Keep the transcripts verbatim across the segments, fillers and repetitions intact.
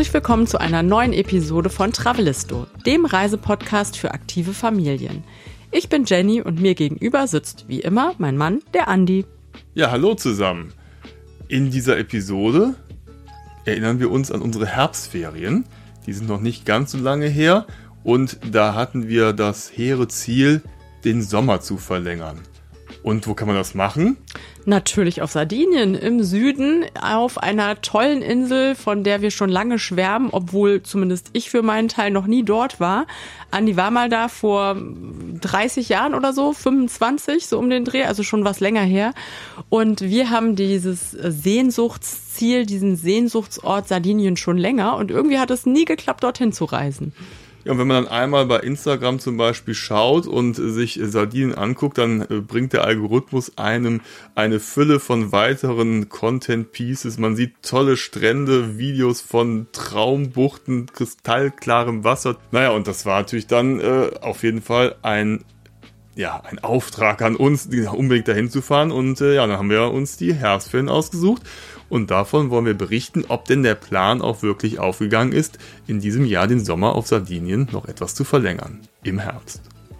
Herzlich willkommen zu einer neuen Episode von Travelisto, dem Reisepodcast für aktive Familien. Ich bin Jenny und mir gegenüber sitzt, wie immer, mein Mann, der Andi. Ja, hallo zusammen. In dieser Episode erinnern wir uns an unsere Herbstferien. Die sind noch nicht ganz so lange her und da hatten wir das hehre Ziel, den Sommer zu verlängern. Und wo kann man das machen? Natürlich auf Sardinien im Süden, auf einer tollen Insel, von der wir schon lange schwärmen, obwohl zumindest ich für meinen Teil noch nie dort war. Andi war mal da vor dreißig Jahren oder so, fünfundzwanzig, so um den Dreh, also schon was länger her. Und wir haben dieses Sehnsuchtsziel, diesen Sehnsuchtsort Sardinien schon länger und irgendwie hat es nie geklappt, dorthin zu reisen. Ja, und wenn man dann einmal bei Instagram zum Beispiel schaut und sich Sardinien anguckt, dann äh, bringt der Algorithmus einem eine Fülle von weiteren Content-Pieces. Man sieht tolle Strände, Videos von Traumbuchten, kristallklarem Wasser. Naja, und das war natürlich dann äh, auf jeden Fall ein, ja, ein Auftrag an uns, unbedingt dahin zu fahren. Und äh, ja, dann haben wir uns die Herbstferien ausgesucht. Und davon wollen wir berichten, ob denn der Plan auch wirklich aufgegangen ist, in diesem Jahr den Sommer auf Sardinien noch etwas zu verlängern. Im Herbst.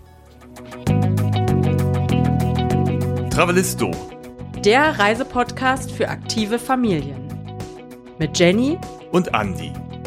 Travelisto. Der Reisepodcast für aktive Familien. Mit Jenny und Andi.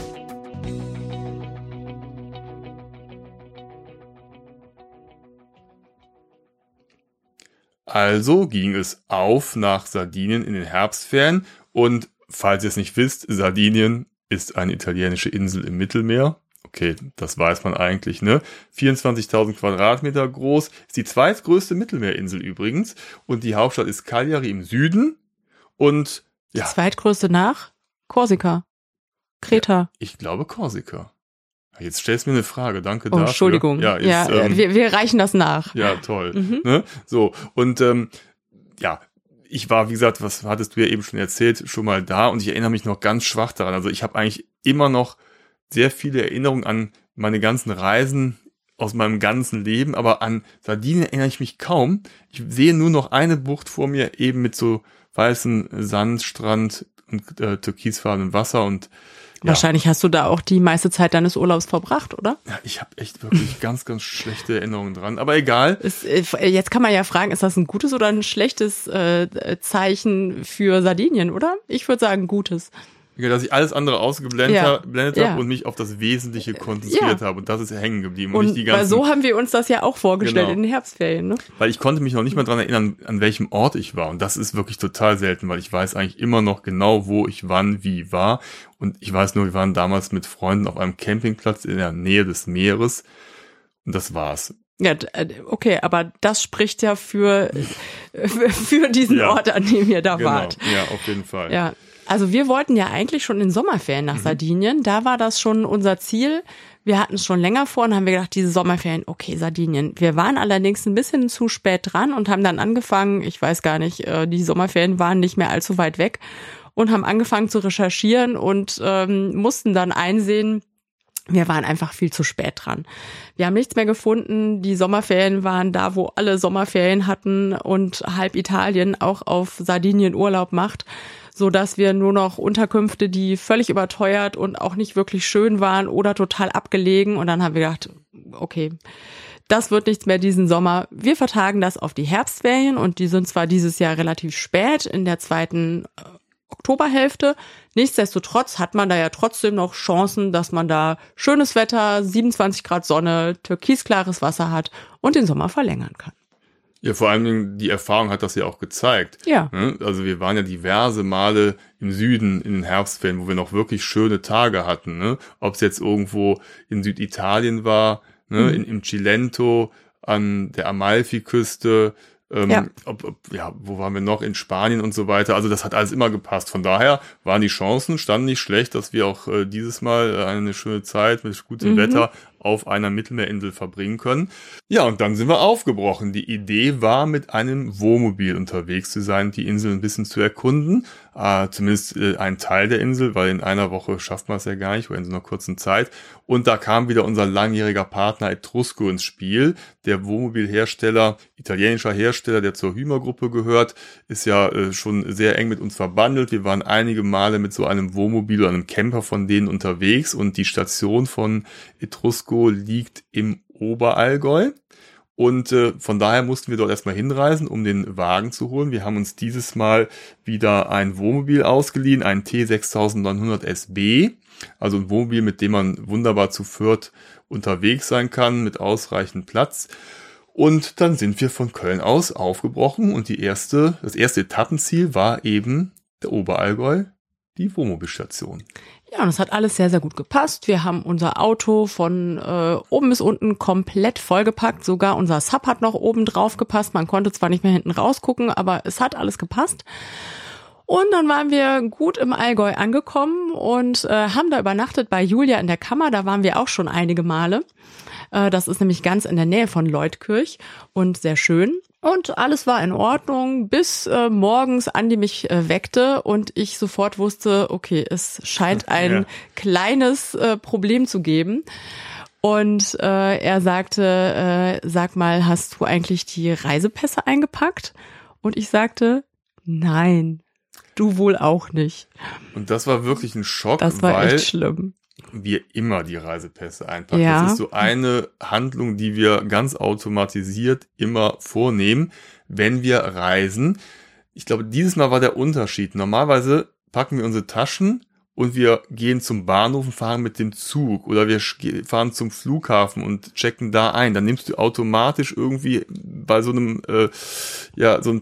Also ging es auf nach Sardinien in den Herbstferien. Und falls ihr es nicht wisst, Sardinien ist eine italienische Insel im Mittelmeer. Okay, das weiß man eigentlich, ne? vierundzwanzigtausend Quadratmeter groß. Ist die zweitgrößte Mittelmeerinsel übrigens. Und die Hauptstadt ist Cagliari im Süden. Und ja. Die zweitgrößte nach Korsika. Kreta. Ja, ich glaube Korsika. Jetzt stellst du mir eine Frage, danke oh, dafür. Entschuldigung. Ja, ist, ja ähm, wir, wir reichen das nach. Ja, toll. Mhm. Ne? So, und ähm, ja, ich war, wie gesagt, was hattest du ja eben schon erzählt, schon mal da und ich erinnere mich noch ganz schwach daran. Also ich habe eigentlich immer noch sehr viele Erinnerungen an meine ganzen Reisen aus meinem ganzen Leben, aber an Sardinien erinnere ich mich kaum. Ich sehe nur noch eine Bucht vor mir, eben mit so weißem Sandstrand und äh, türkisfarbenem Wasser und ja. Wahrscheinlich hast du da auch die meiste Zeit deines Urlaubs verbracht, oder? Ja, ich habe echt wirklich ganz, ganz schlechte Erinnerungen dran. Aber egal. Ist, jetzt kann man ja fragen, ist das ein gutes oder ein schlechtes äh, Zeichen für Sardinien, oder? Ich würde sagen, gutes. Ja, dass ich alles andere ausgeblendet ja. habe ja. und mich auf das Wesentliche konzentriert ja. habe. Und das ist hängen geblieben. Und, und nicht die ganzen, weil so haben wir uns das ja auch vorgestellt genau. in den Herbstferien. Ne? Weil ich konnte mich noch nicht mal dran erinnern, an welchem Ort ich war. Und das ist wirklich total selten, weil ich weiß eigentlich immer noch genau, wo ich wann wie war. Und ich weiß nur, wir waren damals mit Freunden auf einem Campingplatz in der Nähe des Meeres. Und das war's. Ja, okay, aber das spricht ja für, für diesen ja. Ort, an dem ihr da genau. wart. Ja, auf jeden Fall. Ja. Also wir wollten ja eigentlich schon in Sommerferien nach mhm. Sardinien. Da war das schon unser Ziel. Wir hatten es schon länger vor und haben wir gedacht, diese Sommerferien, okay, Sardinien. Wir waren allerdings ein bisschen zu spät dran und haben dann angefangen, ich weiß gar nicht, die Sommerferien waren nicht mehr allzu weit weg und haben angefangen zu recherchieren und ähm, mussten dann einsehen, wir waren einfach viel zu spät dran. Wir haben nichts mehr gefunden. Die Sommerferien waren da, wo alle Sommerferien hatten und halb Italien auch auf Sardinien Urlaub macht, so dass wir nur noch Unterkünfte, die völlig überteuert und auch nicht wirklich schön waren oder total abgelegen. Und dann haben wir gedacht, okay, das wird nichts mehr diesen Sommer. Wir vertagen das auf die Herbstferien und die sind zwar dieses Jahr relativ spät in der zweiten Oktoberhälfte. Nichtsdestotrotz hat man da ja trotzdem noch Chancen, dass man da schönes Wetter, siebenundzwanzig Grad Sonne, türkisklares Wasser hat und den Sommer verlängern kann. Ja, vor allen Dingen die Erfahrung hat das ja auch gezeigt. Ja. Also wir waren ja diverse Male im Süden in den Herbstferien, wo wir noch wirklich schöne Tage hatten. Ne? Ob es jetzt irgendwo in Süditalien war, ne? mhm. in, im Cilento, an der Amalfiküste, Ähm, ja. Ob, ob, ja, wo waren wir noch? In Spanien und so weiter. Also das hat alles immer gepasst. Von daher waren die Chancen, standen nicht schlecht, dass wir auch äh, dieses Mal äh, eine schöne Zeit mit gutem mhm. Wetter auf einer Mittelmeerinsel verbringen können. Ja, und dann sind wir aufgebrochen. Die Idee war, mit einem Wohnmobil unterwegs zu sein, die Insel ein bisschen zu erkunden. äh, zumindest äh, einen Teil der Insel, weil in einer Woche schafft man es ja gar nicht, oder in so einer kurzen Zeit. Und da kam wieder unser langjähriger Partner Etrusco ins Spiel, der Wohnmobilhersteller, italienischer Hersteller, der zur Hymer-Gruppe gehört, ist ja äh, schon sehr eng mit uns verbandelt. Wir waren einige Male mit so einem Wohnmobil oder einem Camper von denen unterwegs und die Station von Etrusco liegt im Oberallgäu. Und äh, von daher mussten wir dort erstmal hinreisen, um den Wagen zu holen. Wir haben uns dieses Mal wieder ein Wohnmobil ausgeliehen, ein T sechstausendneunhundert S B, also ein Wohnmobil, mit dem man wunderbar zu viert unterwegs sein kann, mit ausreichend Platz. Und dann sind wir von Köln aus aufgebrochen und die erste, das erste Etappenziel war eben der Oberallgäu, die Wohnmobilstation. Ja, und es hat alles sehr, sehr gut gepasst. Wir haben unser Auto von äh, oben bis unten komplett vollgepackt. Sogar unser Sub hat noch oben drauf gepasst. Man konnte zwar nicht mehr hinten rausgucken, aber es hat alles gepasst. Und dann waren wir gut im Allgäu angekommen und äh, haben da übernachtet bei Julia in der Kammer. Da waren wir auch schon einige Male. Äh, das ist nämlich ganz in der Nähe von Leutkirch und sehr schön. Und alles war in Ordnung, bis äh, morgens Andi mich äh, weckte und ich sofort wusste, okay, es scheint ein ja. kleines äh, Problem zu geben. Und äh, er sagte, äh, sag mal, hast du eigentlich die Reisepässe eingepackt? Und ich sagte, nein, du wohl auch nicht. Und das war wirklich ein Schock, das war weil echt schlimm. wir immer die Reisepässe einpacken. Ja. Das ist so eine Handlung, die wir ganz automatisiert immer vornehmen, wenn wir reisen. Ich glaube, dieses Mal war der Unterschied. Normalerweise packen wir unsere Taschen und wir gehen zum Bahnhof und fahren mit dem Zug oder wir fahren zum Flughafen und checken da ein. Dann nimmst du automatisch irgendwie bei so einem, äh, ja, so einem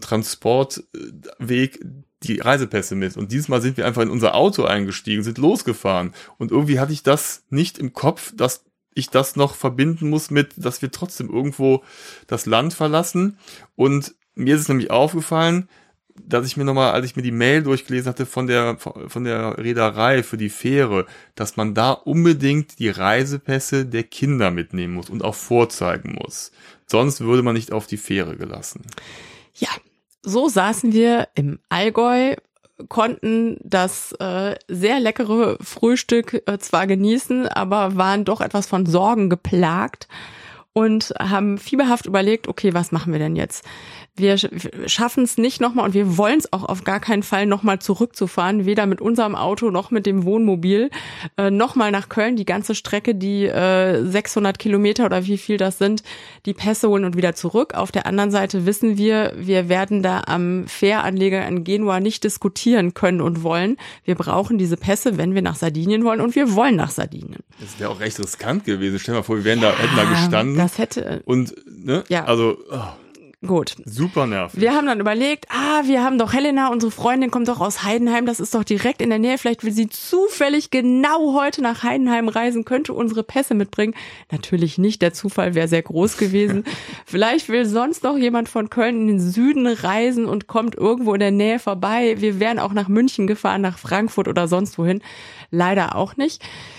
Transportweg die Reisepässe mit. Und dieses Mal sind wir einfach in unser Auto eingestiegen, sind losgefahren. Und irgendwie hatte ich das nicht im Kopf, dass ich das noch verbinden muss mit, dass wir trotzdem irgendwo das Land verlassen. Und mir ist es nämlich aufgefallen, dass ich mir nochmal, als ich mir die Mail durchgelesen hatte von der, von der Reederei für die Fähre, dass man da unbedingt die Reisepässe der Kinder mitnehmen muss und auch vorzeigen muss. Sonst würde man nicht auf die Fähre gelassen. Ja. So saßen wir im Allgäu, konnten das äh, sehr leckere Frühstück äh, zwar genießen, aber waren doch etwas von Sorgen geplagt und haben fieberhaft überlegt, okay, was machen wir denn jetzt? Wir schaffen es nicht nochmal und wir wollen es auch auf gar keinen Fall nochmal zurückzufahren, weder mit unserem Auto noch mit dem Wohnmobil, äh, nochmal nach Köln, die ganze Strecke, die äh, sechshundert Kilometer oder wie viel das sind, die Pässe holen und wieder zurück. Auf der anderen Seite wissen wir, wir werden da am Fähranleger in Genua nicht diskutieren können und wollen. Wir brauchen diese Pässe, wenn wir nach Sardinien wollen und wir wollen nach Sardinien. Das wäre auch recht riskant gewesen. Stell dir mal vor, wir wären da, hätten da gestanden. Das hätte... Und, ne, ja. also... Oh. Gut. Super nervig. Wir haben dann überlegt, ah, wir haben doch Helena, unsere Freundin kommt doch aus Heidenheim, das ist doch direkt in der Nähe, vielleicht will sie zufällig genau heute nach Heidenheim reisen, könnte unsere Pässe mitbringen. Natürlich nicht, der Zufall wäre sehr groß gewesen. Vielleicht will sonst noch jemand von Köln in den Süden reisen und kommt irgendwo in der Nähe vorbei. Wir wären auch nach München gefahren, nach Frankfurt oder sonst wohin. Leider auch nicht.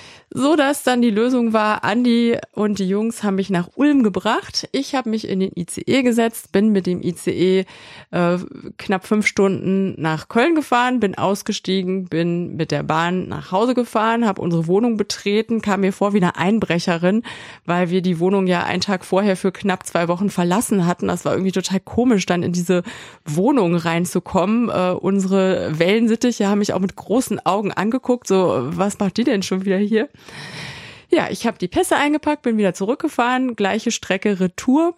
So dass dann die Lösung war, Andi und die Jungs haben mich nach Ulm gebracht. Ich habe mich in den I C E gesetzt, bin mit dem I C E äh, knapp fünf Stunden nach Köln gefahren, bin ausgestiegen, bin mit der Bahn nach Hause gefahren, habe unsere Wohnung betreten, kam mir vor wie eine Einbrecherin, weil wir die Wohnung ja einen Tag vorher für knapp zwei Wochen verlassen hatten. Das war irgendwie total komisch, dann in diese Wohnung reinzukommen. Äh, unsere Wellensittiche haben mich auch mit großen Augen angeguckt, so, was macht die denn schon wieder hier? Ja, ich habe die Pässe eingepackt, bin wieder zurückgefahren, gleiche Strecke Retour.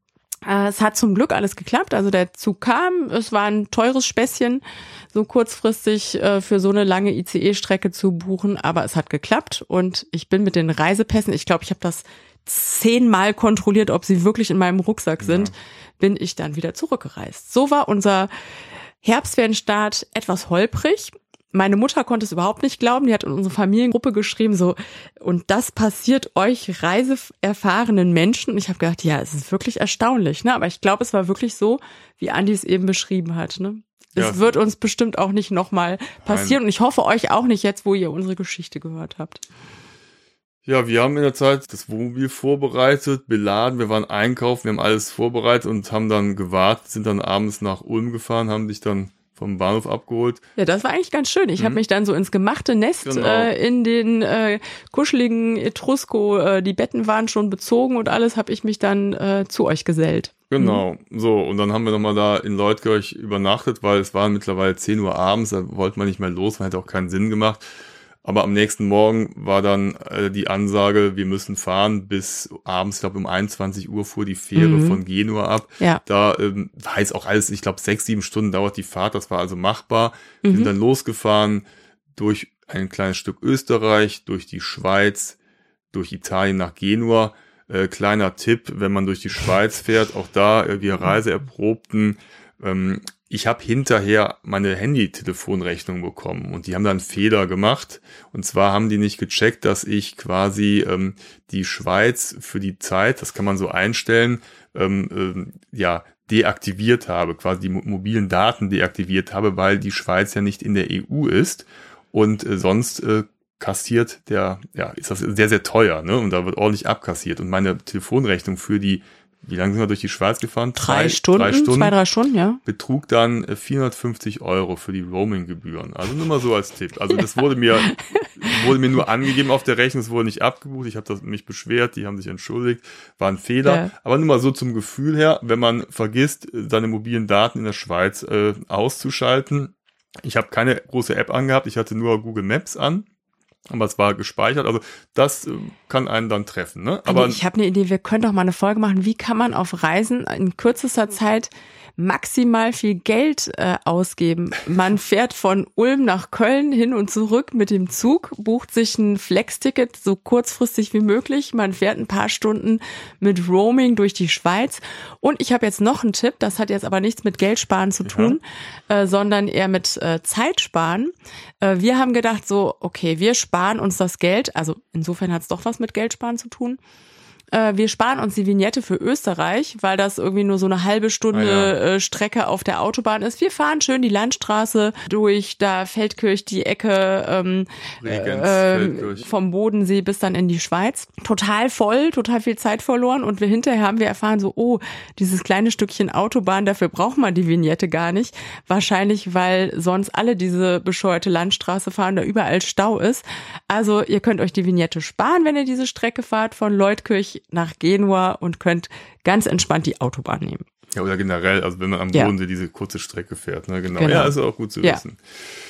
Äh, es hat zum Glück alles geklappt, also der Zug kam, es war ein teures Späßchen, so kurzfristig äh, für so eine lange I C E-Strecke zu buchen, aber es hat geklappt und ich bin mit den Reisepässen, ich glaube, ich habe das zehnmal kontrolliert, ob sie wirklich in meinem Rucksack sind, ja. Bin ich dann wieder zurückgereist. So war unser Herbstferienstart etwas holprig. Meine Mutter konnte es überhaupt nicht glauben, die hat in unsere Familiengruppe geschrieben, so, und das passiert euch reiseerfahrenen Menschen. Und ich habe gedacht, ja, es ist wirklich erstaunlich, ne? Aber ich glaube, es war wirklich so, wie Andi es eben beschrieben hat, ne? Es ja, wird uns bestimmt auch nicht nochmal passieren. Nein. Und ich hoffe euch auch nicht jetzt, wo ihr unsere Geschichte gehört habt. Ja, wir haben in der Zeit das Wohnmobil vorbereitet, beladen, wir waren einkaufen, wir haben alles vorbereitet und haben dann gewartet, sind dann abends nach Ulm gefahren, haben sich dann vom Bahnhof abgeholt. Ja, das war eigentlich ganz schön. Ich mhm. habe mich dann so ins gemachte Nest genau. äh, in den äh, kuscheligen Etrusko, äh, die Betten waren schon bezogen und alles, habe ich mich dann äh, zu euch gesellt. Genau, mhm. so, und dann haben wir nochmal da in Leutkirch übernachtet, weil es war mittlerweile zehn Uhr abends, da wollte man nicht mehr los, man hätte auch keinen Sinn gemacht. Aber am nächsten Morgen war dann äh, die Ansage, wir müssen fahren bis abends, ich glaube um einundzwanzig Uhr fuhr die Fähre mhm. von Genua ab. Ja. Da ähm, war jetzt auch alles, ich glaube sechs, sieben Stunden dauert die Fahrt, das war also machbar. Mhm. Wir sind dann losgefahren durch ein kleines Stück Österreich, durch die Schweiz, durch Italien nach Genua. Äh, kleiner Tipp, wenn man durch die Schweiz fährt, auch da äh, wir Reiseerprobten, ähm, ich habe hinterher meine Handy-Telefonrechnung bekommen und die haben da einen Fehler gemacht. Und zwar haben die nicht gecheckt, dass ich quasi ähm, die Schweiz für die Zeit, das kann man so einstellen, ähm, ähm, ja, deaktiviert habe, quasi die mobilen Daten deaktiviert habe, weil die Schweiz ja nicht in der E U ist und äh, sonst äh, kassiert der, ja, ist das sehr, sehr teuer, ne? Und da wird ordentlich abkassiert. Und meine Telefonrechnung für die Wie lange sind wir durch die Schweiz gefahren? Drei, drei, Stunden, drei Stunden, zwei, drei Stunden, ja. Betrug dann vierhundertfünfzig Euro für die Roaming-Gebühren. Also nur mal so als Tipp. Also das wurde mir wurde mir nur angegeben auf der Rechnung, es wurde nicht abgebucht. Ich habe mich beschwert, die haben sich entschuldigt, war ein Fehler. Ja. Aber nur mal so zum Gefühl her, wenn man vergisst, seine mobilen Daten in der Schweiz äh, auszuschalten. Ich habe keine große App angehabt, ich hatte nur Google Maps an. Aber es war gespeichert, also das äh, kann einen dann treffen, ne? Aber ich habe eine Idee, wir können doch mal eine Folge machen, wie kann man auf Reisen in kürzester Zeit maximal viel Geld äh, ausgeben. Man fährt von Ulm nach Köln hin und zurück mit dem Zug, bucht sich ein Flex-Ticket so kurzfristig wie möglich. Man fährt ein paar Stunden mit Roaming durch die Schweiz. Und ich habe jetzt noch einen Tipp, das hat jetzt aber nichts mit Geldsparen zu tun, ja. äh, sondern eher mit äh, Zeitsparen. Äh, wir haben gedacht so, okay, wir sparen uns das Geld, also insofern hat es doch was mit Geldsparen zu tun. Wir sparen uns die Vignette für Österreich, weil das irgendwie nur so eine halbe Stunde ah, ja. Strecke auf der Autobahn ist. Wir fahren schön die Landstraße durch, da Feldkirch, die Ecke ähm, Regens, äh, vom Bodensee bis dann in die Schweiz. Total voll, total viel Zeit verloren und wir hinterher haben wir erfahren so, oh, dieses kleine Stückchen Autobahn, dafür braucht man die Vignette gar nicht. Wahrscheinlich, weil sonst alle diese bescheuerte Landstraße fahren, da überall Stau ist. Also ihr könnt euch die Vignette sparen, wenn ihr diese Strecke fahrt von Leutkirch nach Genua und könnt ganz entspannt die Autobahn nehmen. Ja, oder generell, also wenn man am ja. Bodensee diese kurze Strecke fährt, ne, genau. genau. Ja, ist auch gut zu ja. wissen.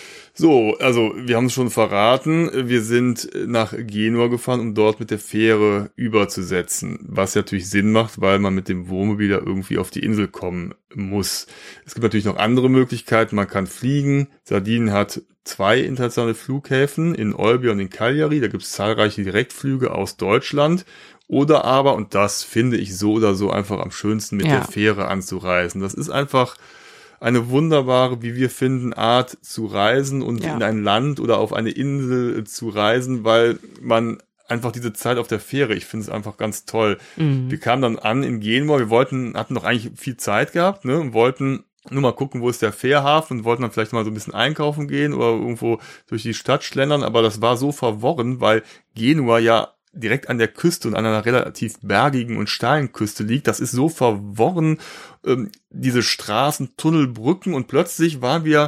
So, also wir haben es schon verraten, wir sind nach Genua gefahren, um dort mit der Fähre überzusetzen, was natürlich Sinn macht, weil man mit dem Wohnmobil da irgendwie auf die Insel kommen muss. Es gibt natürlich noch andere Möglichkeiten, man kann fliegen. Sardinien hat zwei internationale Flughäfen in Olbia und in Cagliari, da gibt es zahlreiche Direktflüge aus Deutschland. Oder aber, und das finde ich so oder so einfach am schönsten, mit ja. der Fähre anzureisen. Das ist einfach eine wunderbare, wie wir finden, Art zu reisen und ja. in ein Land oder auf eine Insel zu reisen, weil man einfach diese Zeit auf der Fähre, ich finde es einfach ganz toll. Mhm. Wir kamen dann an in Genua, wir wollten, hatten noch eigentlich viel Zeit gehabt, ne, und wollten nur mal gucken, wo ist der Fährhafen und wollten dann vielleicht mal so ein bisschen einkaufen gehen oder irgendwo durch die Stadt schlendern, aber das war so verworren, weil Genua ja direkt an der Küste und an einer relativ bergigen und steilen Küste liegt. Das ist so verworren, ähm, diese Straßen, Tunnel, Brücken und plötzlich waren wir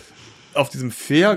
auf diesem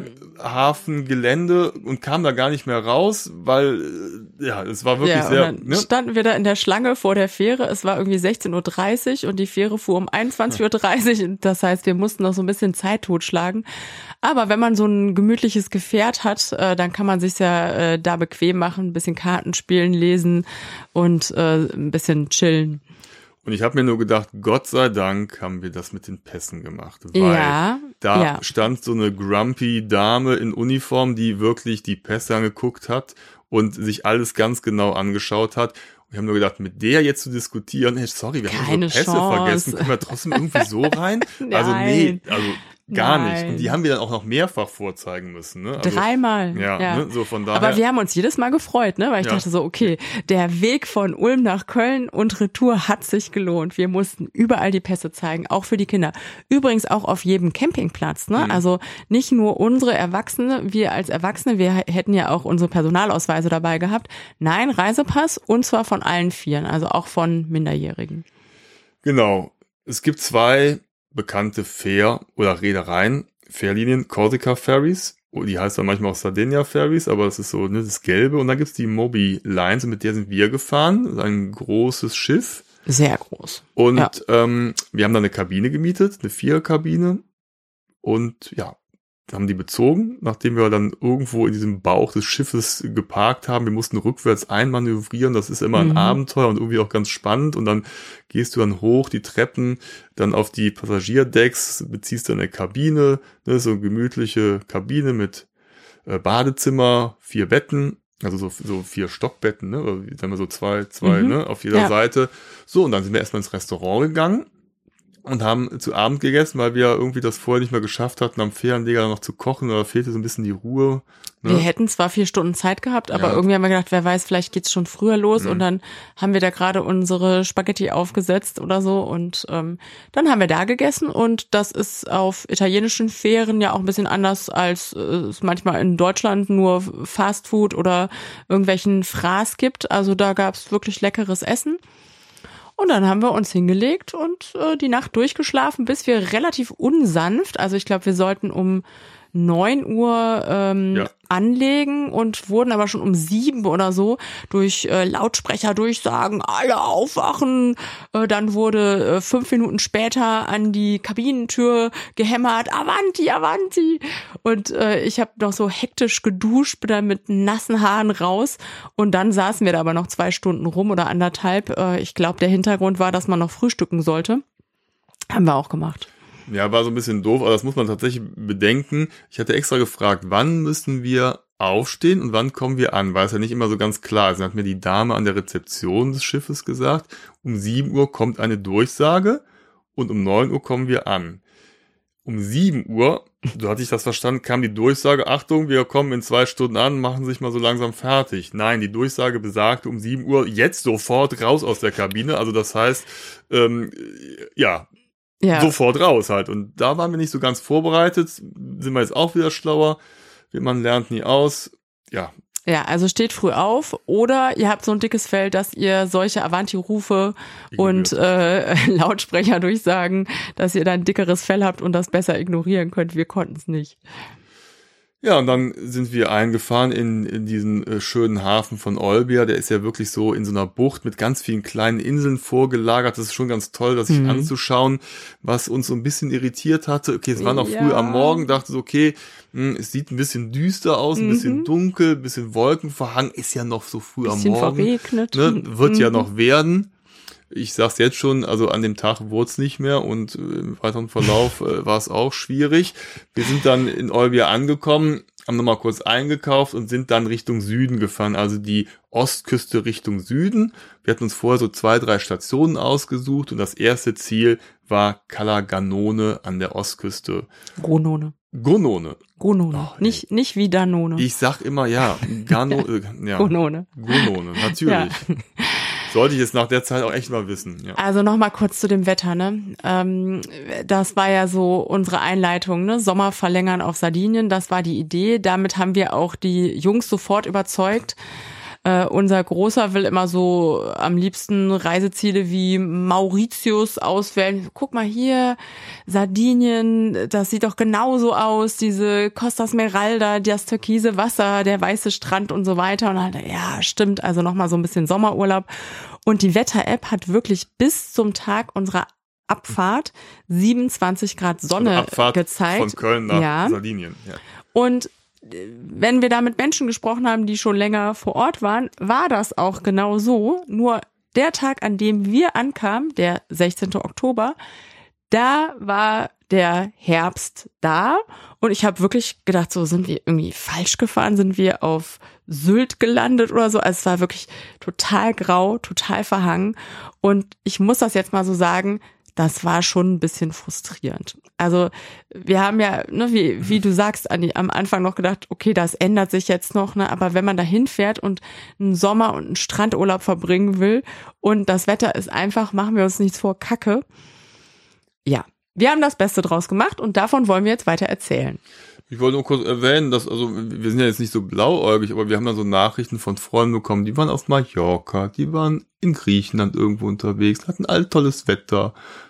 Fährhafengelände und kamen da gar nicht mehr raus, weil, äh, ja, es war wirklich ja, sehr... Und dann ne? standen wir da in der Schlange vor der Fähre, es war irgendwie sechzehn Uhr dreißig und die Fähre fuhr um einundzwanzig Uhr dreißig, das heißt, wir mussten noch so ein bisschen Zeit totschlagen. Aber wenn man so ein gemütliches Gefährt hat, äh, dann kann man sich ja äh, da bequem machen, ein bisschen Karten spielen, lesen und äh, ein bisschen chillen. Und ich habe mir nur gedacht, Gott sei Dank haben wir das mit den Pässen gemacht, weil ja, da ja. stand so eine grumpy Dame in Uniform, die wirklich die Pässe angeguckt hat und sich alles ganz genau angeschaut hat. Und wir haben nur gedacht, mit der jetzt zu diskutieren, hey, sorry, wir haben unsere Pässe Chance. vergessen, können wir trotzdem irgendwie so rein? Also nee, also gar Nein. nicht. Und die haben wir dann auch noch mehrfach vorzeigen müssen. Ne? Also, Dreimal. Ja, ja. Ne? So von daher. Aber wir haben uns jedes Mal gefreut, ne? Weil ich ja. dachte so, okay, der Weg von Ulm nach Köln und Retour hat sich gelohnt. Wir mussten überall die Pässe zeigen, auch für die Kinder. Übrigens auch auf jedem Campingplatz. Ne? Mhm. Also nicht nur unsere Erwachsene, wir als Erwachsene, wir hätten ja auch unsere Personalausweise dabei gehabt. Nein, Reisepass und zwar von allen Vieren, also auch von Minderjährigen. Genau. Es gibt zwei bekannte Fähr- oder Reedereien, Fährlinien, Corsica Ferries. Die heißt dann manchmal auch Sardinia Ferries, aber das ist so, ne, das Gelbe. Und dann gibt's die Moby Lines, und mit der sind wir gefahren. Das ist ein großes Schiff. Sehr groß. Und ja. ähm, wir haben da eine Kabine gemietet, eine Viererkabine. Und ja, haben die bezogen, nachdem wir dann irgendwo in diesem Bauch des Schiffes geparkt haben. Wir mussten rückwärts einmanövrieren. Das ist immer ein mhm. Abenteuer und irgendwie auch ganz spannend. Und dann gehst du dann hoch die Treppen, dann auf die Passagierdecks, beziehst dann eine Kabine, ne, so eine gemütliche Kabine mit äh, Badezimmer, vier Betten, also so, so vier Stockbetten, ne, oder sagen wir so zwei, zwei, mhm. ne, auf jeder ja. Seite. So, und dann sind wir erstmal ins Restaurant gegangen und haben zu Abend gegessen, weil wir irgendwie das vorher nicht mehr geschafft hatten, am Fähranleger noch zu kochen, oder fehlte so ein bisschen die Ruhe. Ne? Wir hätten zwar vier Stunden Zeit gehabt, aber ja. irgendwie haben wir gedacht, wer weiß, vielleicht geht's schon früher los mhm. und dann haben wir da gerade unsere Spaghetti aufgesetzt oder so und ähm, dann haben wir da gegessen und das ist auf italienischen Fähren ja auch ein bisschen anders, als äh, es manchmal in Deutschland nur Fastfood oder irgendwelchen Fraß gibt. Also da gab's wirklich leckeres Essen. Und dann haben wir uns hingelegt und äh, die Nacht durchgeschlafen, bis wir relativ unsanft, also ich glaube, wir sollten um neun Uhr ähm, ja. anlegen und wurden aber schon um sieben oder so durch äh, Lautsprecher durchsagen, alle aufwachen. Äh, dann wurde äh, fünf Minuten später an die Kabinentür gehämmert, Avanti, Avanti. Und äh, ich habe noch so hektisch geduscht, bin dann mit nassen Haaren raus und dann saßen wir da aber noch zwei Stunden rum oder anderthalb. Äh, ich glaube, der Hintergrund war, dass man noch frühstücken sollte. Haben wir auch gemacht. Ja, war so ein bisschen doof, aber das muss man tatsächlich bedenken. Ich hatte extra gefragt, wann müssen wir aufstehen und wann kommen wir an, weil es ja nicht immer so ganz klar ist. Dann hat mir die Dame an der Rezeption des Schiffes gesagt, um sieben Uhr kommt eine Durchsage und um neun Uhr kommen wir an. Um sieben Uhr, so hatte ich das verstanden, kam die Durchsage, Achtung, wir kommen in zwei Stunden an, machen sich mal so langsam fertig. Nein, die Durchsage besagte um sieben Uhr, jetzt sofort raus aus der Kabine. Also das heißt, ähm, ja, Ja. sofort raus halt. Und da waren wir nicht so ganz vorbereitet. Sind wir jetzt auch wieder schlauer. Man lernt nie aus. Ja. Ja, also steht früh auf oder ihr habt so ein dickes Fell, dass ihr solche Avanti-Rufe und äh, Lautsprecher durchsagen, dass ihr dann ein dickeres Fell habt und das besser ignorieren könnt. Wir konnten es nicht. Ja, und dann sind wir eingefahren in, in diesen äh, schönen Hafen von Olbia. Der ist ja wirklich so in so einer Bucht mit ganz vielen kleinen Inseln vorgelagert. Das ist schon ganz toll, das sich mhm. anzuschauen, was uns so ein bisschen irritiert hatte. Okay, es war noch ja. früh am Morgen, dachte so, okay, mh, es sieht ein bisschen düster aus, ein mhm. bisschen dunkel, ein bisschen wolkenverhangen, ist ja noch so früh bisschen am Morgen. Verregnet. Ne, wird mhm. ja noch werden. Ich sag's jetzt schon, also an dem Tag wurde es nicht mehr und im weiteren Verlauf äh, war es auch schwierig. Wir sind dann in Olbia angekommen, haben nochmal kurz eingekauft und sind dann Richtung Süden gefahren, also die Ostküste Richtung Süden. Wir hatten uns vorher so zwei, drei Stationen ausgesucht und das erste Ziel war Cala Gonone an der Ostküste. Gonone. Gonone. Gonone. Oh, nicht, nicht wie Danone. Ich sag immer, ja, Gano, äh, ja. Gonone. Gonone, natürlich. Ja. Sollte ich jetzt nach der Zeit auch echt mal wissen. Ja. Also noch mal kurz zu dem Wetter, ne? Ähm, das war ja so unsere Einleitung, ne? Sommer verlängern auf Sardinien, das war die Idee. Damit haben wir auch die Jungs sofort überzeugt. Äh, unser Großer will immer so am liebsten Reiseziele wie Mauritius auswählen. Guck mal hier, Sardinien, das sieht doch genauso aus, diese Costa Smeralda, das türkise Wasser, der weiße Strand und so weiter. Und halt, ja, stimmt, also nochmal so ein bisschen Sommerurlaub. Und die Wetter-App hat wirklich bis zum Tag unserer Abfahrt siebenundzwanzig Grad Sonne also Abfahrt gezeigt. Von Köln nach ja. Sardinien. Ja. Und wenn wir da mit Menschen gesprochen haben, die schon länger vor Ort waren, war das auch genau so. Nur der Tag, an dem wir ankamen, der sechzehnten Oktober, da war der Herbst da. Und ich habe wirklich gedacht, so sind wir irgendwie falsch gefahren, sind wir auf Sylt gelandet oder so. Also es war wirklich total grau, total verhangen. Und ich muss das jetzt mal so sagen, das war schon ein bisschen frustrierend. Also wir haben ja, ne, wie, wie du sagst, Andi, am Anfang noch gedacht, okay, das ändert sich jetzt noch, ne, aber wenn man da hinfährt und einen Sommer- und einen Strandurlaub verbringen will und das Wetter ist einfach, machen wir uns nichts vor, Kacke. Ja, wir haben das Beste draus gemacht und davon wollen wir jetzt weiter erzählen. Ich wollte nur kurz erwähnen, dass, also, wir sind ja jetzt nicht so blauäugig, aber wir haben ja so Nachrichten von Freunden bekommen, die waren auf Mallorca, die waren in Griechenland irgendwo unterwegs, hatten all tolles Wetter.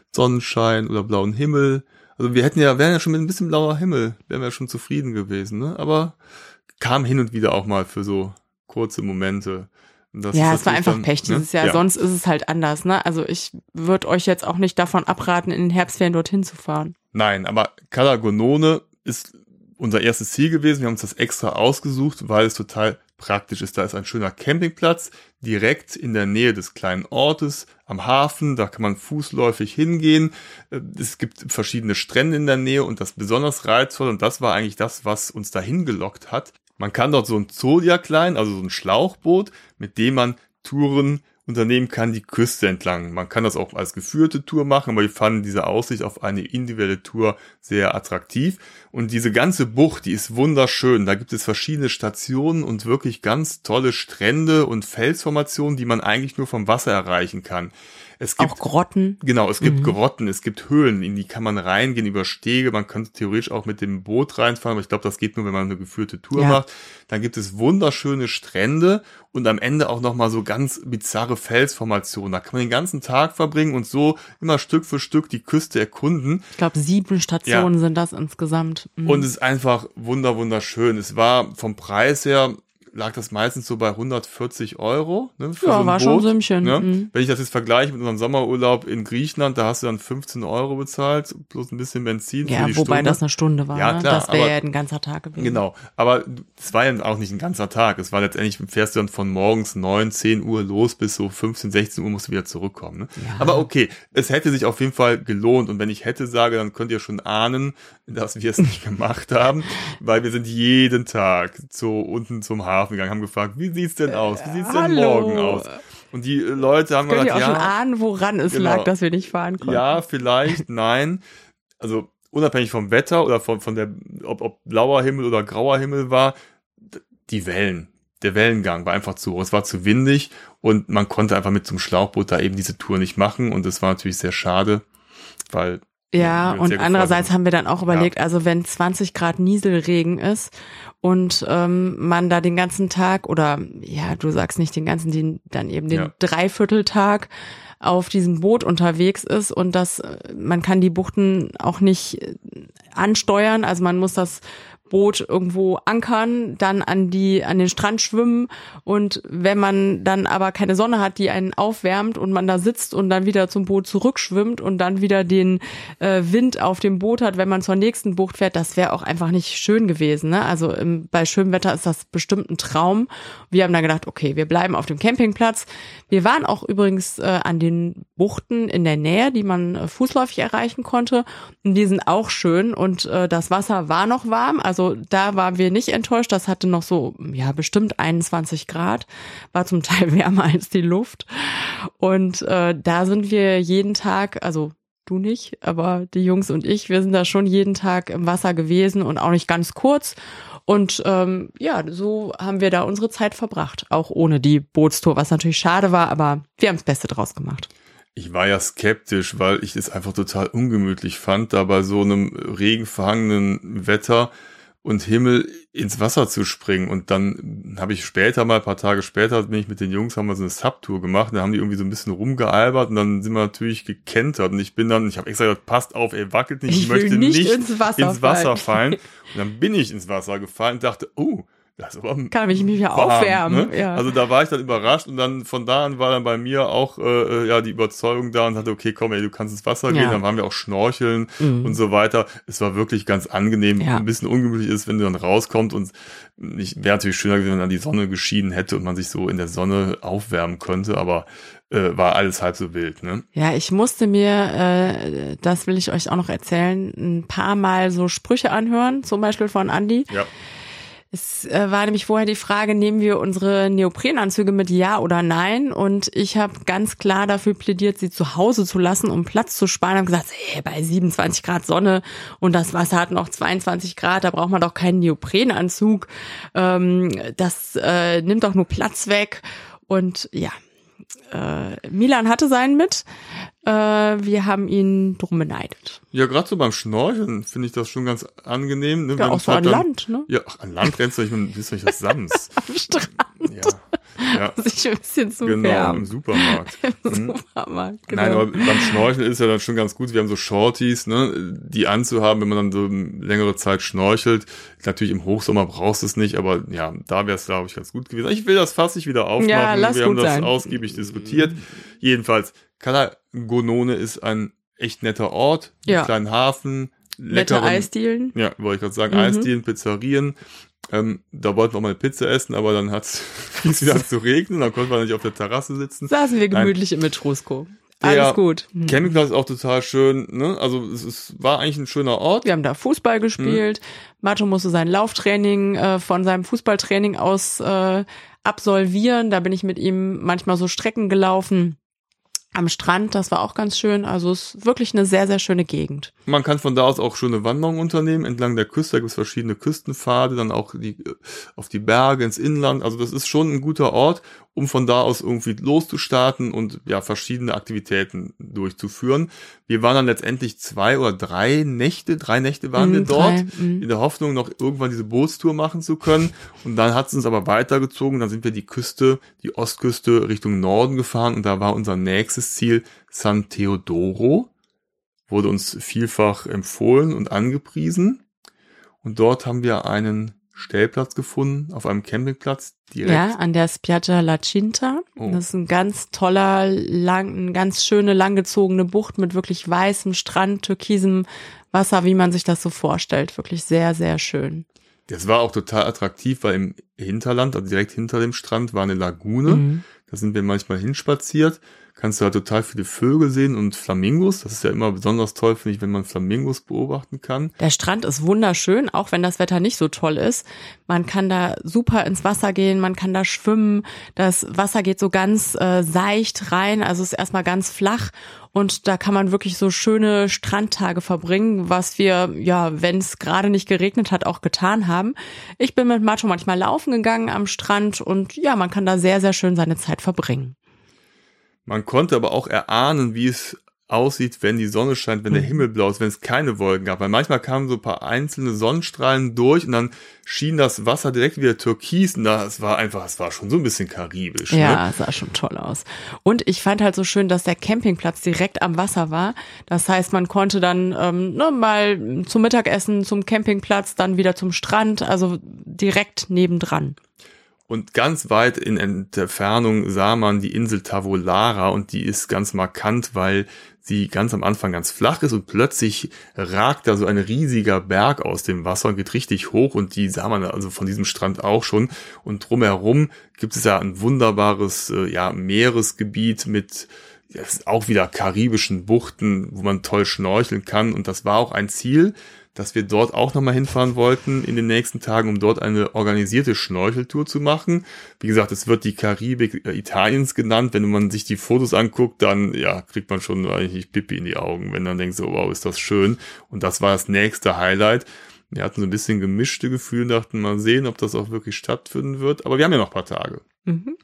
Sonnenschein oder blauen Himmel. Also wir hätten ja, wären ja schon mit ein bisschen blauer Himmel, wären wir schon zufrieden gewesen, ne? Aber kam hin und wieder auch mal für so kurze Momente. Das ja, es war einfach dann, Pech dieses ne? Jahr, Ja. sonst ist es halt anders, ne? Also ich würde euch jetzt auch nicht davon abraten, in den Herbstferien dorthin zu fahren. Nein, aber Cala Gonone ist unser erstes Ziel gewesen. Wir haben uns das extra ausgesucht, weil es total praktisch ist. Da ist ein schöner Campingplatz direkt in der Nähe des kleinen Ortes am Hafen. Da kann man fußläufig hingehen. Es gibt verschiedene Strände in der Nähe und das besonders reizvoll, und das war eigentlich das, was uns dahin gelockt hat. Man kann dort so ein Zodiac leihen, also so ein Schlauchboot, mit dem man Touren unternehmen kann, die Küste entlang. Man kann das auch als geführte Tour machen, aber wir fanden diese Aussicht auf eine individuelle Tour sehr attraktiv. Und diese ganze Bucht, die ist wunderschön. Da gibt es verschiedene Stationen und wirklich ganz tolle Strände und Felsformationen, die man eigentlich nur vom Wasser erreichen kann. Es gibt Auch Grotten. Genau, es gibt Mhm. Grotten, es gibt Höhlen, in die kann man reingehen über Stege. Man könnte theoretisch auch mit dem Boot reinfahren, aber ich glaube, das geht nur, wenn man eine geführte Tour Ja. macht. Dann gibt es wunderschöne Strände und am Ende auch nochmal so ganz bizarre Felsformationen. Da kann man den ganzen Tag verbringen und so immer Stück für Stück die Küste erkunden. Ich glaube, sieben Stationen Ja. sind das insgesamt. Mhm. Und es ist einfach wunder, wunderschön. Es war vom Preis her, lag das meistens so bei hundertvierzig Euro. Ne, für Ja, so ein war Boot, schon Sümmchen. Ne? Mhm. Wenn ich das jetzt vergleiche mit unserem Sommerurlaub in Griechenland, da hast du dann fünfzehn Euro bezahlt, plus ein bisschen Benzin Ja, für die wobei Stunde. das eine Stunde war. Ja, ne? klar, Das wäre aber- ja ein ganzer Tag gewesen. Genau, aber es war ja auch nicht ein ganzer Tag. Es war letztendlich, fährst du dann von morgens neun, zehn Uhr los bis so fünfzehn, sechzehn Uhr musst du wieder zurückkommen. Ne? Ja. Aber okay, es hätte sich auf jeden Fall gelohnt. Und wenn ich hätte sage, dann könnt ihr schon ahnen, dass wir es nicht gemacht haben, weil wir sind jeden Tag so unten zum Hafen gegangen, haben gefragt, wie sieht's denn aus? Wie sieht's denn Hallo. morgen aus? Und die äh, Leute haben Könnt ihr gesagt, auch schon ja, ahnen, woran es genau. lag, dass wir nicht fahren konnten? ja, vielleicht, nein. Also unabhängig vom Wetter oder von, von der, ob, ob blauer Himmel oder grauer Himmel war, d- die Wellen, der Wellengang war einfach zu hoch. Es war zu windig und man konnte einfach mit zum Schlauchboot da eben diese Tour nicht machen und das war natürlich sehr schade, weil Ja, wir uns und sehr gefreut andererseits haben. haben wir dann auch überlegt, also wenn zwanzig Grad Nieselregen ist und ähm, man da den ganzen Tag oder ja, du sagst nicht den ganzen, den, dann eben den Ja. Dreivierteltag auf diesem Boot unterwegs ist und das, äh, man kann die Buchten auch nicht äh, ansteuern, also man muss das Boot irgendwo ankern, dann an die an den Strand schwimmen und wenn man dann aber keine Sonne hat, die einen aufwärmt und man da sitzt und dann wieder zum Boot zurückschwimmt und dann wieder den äh, Wind auf dem Boot hat, wenn man zur nächsten Bucht fährt, das wäre auch einfach nicht schön gewesen. Ne? Also im, bei schönem Wetter ist das bestimmt ein Traum. Wir haben dann gedacht, okay, wir bleiben auf dem Campingplatz. Wir waren auch übrigens äh, an den Buchten in der Nähe, die man äh, fußläufig erreichen konnte. Und die sind auch schön und äh, das Wasser war noch warm. Also da waren wir nicht enttäuscht. Das hatte noch so, ja, bestimmt einundzwanzig Grad. War zum Teil wärmer als die Luft. Und äh, da sind wir jeden Tag, also du nicht, aber die Jungs und ich, wir sind da schon jeden Tag im Wasser gewesen und auch nicht ganz kurz. Und ähm, ja, so haben wir da unsere Zeit verbracht, auch ohne die Bootstour, was natürlich schade war, aber wir haben das Beste draus gemacht. Ich war ja skeptisch, weil ich es einfach total ungemütlich fand, da bei so einem regenverhangenen Wetter und Himmel ins Wasser zu springen. Und dann habe ich später mal, ein paar Tage später, bin ich mit den Jungs, haben wir so eine Subtour gemacht, da haben die irgendwie so ein bisschen rumgealbert und dann sind wir natürlich gekentert. Und ich bin dann, ich habe extra gesagt, passt auf, ey, wackelt nicht, ich, Ich will möchte nicht nicht ins Wasser ins Wasser fallen. fallen. Und dann bin ich ins Wasser gefallen und dachte, oh, das ist aber Kann ich mich ja warm, aufwärmen. ne? Ja. Also da war ich dann überrascht und dann von da an war dann bei mir auch äh, ja die Überzeugung da und hatte, okay, komm, ey, du kannst ins Wasser gehen. Ja. Dann waren wir auch schnorcheln Mhm. und so weiter. Es war wirklich ganz angenehm. Ja. Ein bisschen ungemütlich ist, wenn du dann rauskommst und ich wäre natürlich schöner gewesen, wenn dann die Sonne geschienen hätte und man sich so in der Sonne aufwärmen könnte, aber äh, war alles halb so wild, ne? Ja, ich musste mir, äh, das will ich euch auch noch erzählen, ein paar Mal so Sprüche anhören, zum Beispiel von Andi. Ja. Es äh, war nämlich vorher die Frage, nehmen wir unsere Neoprenanzüge mit, ja oder nein? Und ich habe ganz klar dafür plädiert, sie zu Hause zu lassen, um Platz zu sparen. Ich habe gesagt, hey, bei siebenundzwanzig Grad Sonne und das Wasser hat noch zweiundzwanzig Grad, da braucht man doch keinen Neoprenanzug. Ähm, das äh, nimmt doch nur Platz weg. Und ja, äh, Milan hatte seinen mit. Äh, wir haben ihn drum beneidet. Ja, gerade so beim Schnorcheln finde ich das schon ganz angenehm. Ne? Ja, Wenn auch es so halt an dann- Land, ne? Ja, ach, an Land rennst du nicht mit, bist du nicht das Sams. Am Strand. Ja. Ja. sich ein bisschen zu Genau, wärmen. im Supermarkt. Im Mhm. Supermarkt, genau. Nein, aber beim Schnorcheln ist ja dann schon ganz gut. Wir haben so Shorties, ne, die anzuhaben, wenn man dann so längere Zeit schnorchelt. Natürlich im Hochsommer brauchst du es nicht, aber ja, da wäre es, glaube ich, ganz gut gewesen. Ich will das Fass nicht wieder aufmachen. Ja, lass Wir gut haben das sein. ausgiebig diskutiert. Jedenfalls, Cala Gonone ist ein echt netter Ort, Ja. einen kleinen Hafen, Nette leckeren, Eisdielen. ja, wollte ich gerade sagen, Mhm. Eisdielen, Pizzerien. Ähm, da wollten wir mal eine Pizza essen, aber dann hat es wieder zu regnen, dann konnten wir nicht auf der Terrasse sitzen. Saßen wir Nein. gemütlich im Metrosco. Der Alles gut. Mhm. Campingplatz ist auch total schön, ne? Also es, es war eigentlich ein schöner Ort. Wir haben da Fußball gespielt. Mato musste sein Lauftraining äh, von seinem Fußballtraining aus äh, absolvieren. Da bin ich mit ihm manchmal so Strecken gelaufen am Strand. Das war auch ganz schön. Also es ist wirklich eine sehr, sehr schöne Gegend. Man kann von da aus auch schöne Wanderungen unternehmen entlang der Küste. Da gibt es verschiedene Küstenpfade, dann auch die, auf die Berge, ins Inland. Also das ist schon ein guter Ort, um von da aus irgendwie loszustarten und ja verschiedene Aktivitäten durchzuführen. Wir waren dann letztendlich zwei oder drei Nächte, drei Nächte waren Mhm, wir dort, drei, mhm. in der Hoffnung, noch irgendwann diese Bootstour machen zu können. Und dann hat es uns aber weitergezogen. Dann sind wir die Küste, die Ostküste Richtung Norden gefahren und da war unser nächstes Ziel San Teodoro. Wurde uns vielfach empfohlen und angepriesen. Und dort haben wir einen Stellplatz gefunden, auf einem Campingplatz direkt. Ja, an der Spiaggia La Cinta. Oh. Das ist ein ganz toller, lang, eine ganz schöne, langgezogene Bucht mit wirklich weißem Strand, türkisem Wasser, wie man sich das so vorstellt. Wirklich sehr, sehr schön. Das war auch total attraktiv, weil im Hinterland, also direkt hinter dem Strand, war eine Lagune. Mhm. Da sind wir manchmal hinspaziert. Kannst du da total viele Vögel sehen und Flamingos. Das ist ja immer besonders toll, finde ich, wenn man Flamingos beobachten kann. Der Strand ist wunderschön, auch wenn das Wetter nicht so toll ist. Man kann da super ins Wasser gehen, man kann da schwimmen. Das Wasser geht so ganz äh, seicht rein, also ist erstmal ganz flach. Und da kann man wirklich so schöne Strandtage verbringen, was wir, ja, wenn es gerade nicht geregnet hat, auch getan haben. Ich bin mit Macho manchmal laufen gegangen am Strand und ja, man kann da sehr, sehr schön seine Zeit verbringen. Man konnte aber auch erahnen, wie es aussieht, wenn die Sonne scheint, wenn der Himmel blau ist, wenn es keine Wolken gab. Weil manchmal kamen so ein paar einzelne Sonnenstrahlen durch und dann schien das Wasser direkt wieder türkis. Und das war einfach, es war schon so ein bisschen karibisch. Ja, Ne? sah schon toll aus. Und ich fand halt so schön, dass der Campingplatz direkt am Wasser war. Das heißt, man konnte dann ähm, ne, mal zum Mittagessen zum Campingplatz, dann wieder zum Strand, also direkt nebendran. Und ganz weit in Entfernung sah man die Insel Tavolara und die ist ganz markant, weil sie ganz am Anfang ganz flach ist und plötzlich ragt da so ein riesiger Berg aus dem Wasser und geht richtig hoch und die sah man also von diesem Strand auch schon. Und drumherum gibt es ja ein wunderbares äh, ja, Meeresgebiet mit ja, auch wieder karibischen Buchten, wo man toll schnorcheln kann und das war auch ein Ziel, dass wir dort auch nochmal hinfahren wollten in den nächsten Tagen, um dort eine organisierte Schnorcheltour zu machen. Wie gesagt, es wird die Karibik äh, Italiens genannt. Wenn man sich die Fotos anguckt, dann ja kriegt man schon eigentlich Pipi in die Augen, wenn man denkt so, wow, ist das schön. Und das war das nächste Highlight. Wir hatten so ein bisschen gemischte Gefühle, dachten mal sehen, ob das auch wirklich stattfinden wird. Aber wir haben ja noch ein paar Tage. Mhm.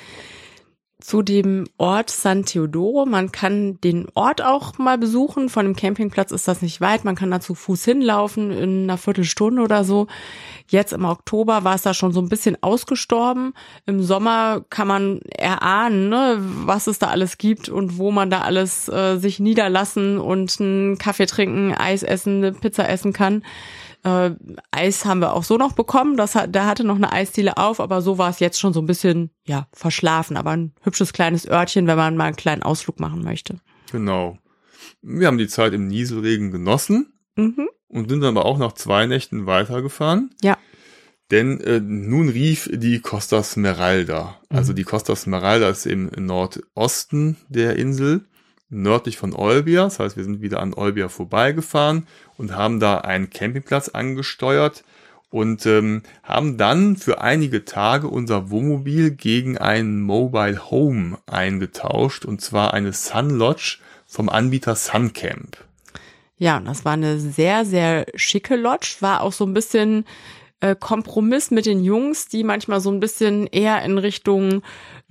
Zu dem Ort San Teodoro. Man kann den Ort auch mal besuchen. Von dem Campingplatz ist das nicht weit. Man kann da zu Fuß hinlaufen in einer Viertelstunde oder so. Jetzt im Oktober war es da schon so ein bisschen ausgestorben. Im Sommer kann man erahnen, ne, was es da alles gibt und wo man da alles äh, sich niederlassen und einen Kaffee trinken, Eis essen, eine Pizza essen kann. Äh, Eis haben wir auch so noch bekommen, das hat, da hatte noch eine Eisdiele auf, aber so war es jetzt schon so ein bisschen, ja, verschlafen, aber ein hübsches kleines Örtchen, wenn man mal einen kleinen Ausflug machen möchte. Genau. Wir haben die Zeit im Nieselregen genossen Mhm. und sind dann aber auch nach zwei Nächten weitergefahren. Ja. Denn äh, nun rief die Costa Smeralda. Also die Costa Smeralda ist im Nordosten der Insel, nördlich von Olbia. Das heißt, wir sind wieder an Olbia vorbeigefahren und haben da einen Campingplatz angesteuert und ähm, haben dann für einige Tage unser Wohnmobil gegen ein Mobile Home eingetauscht, und zwar eine Sun Lodge vom Anbieter Suncamp. Ja, und das war eine sehr, sehr schicke Lodge, war auch so ein bisschen äh, Kompromiss mit den Jungs, die manchmal so ein bisschen eher in Richtung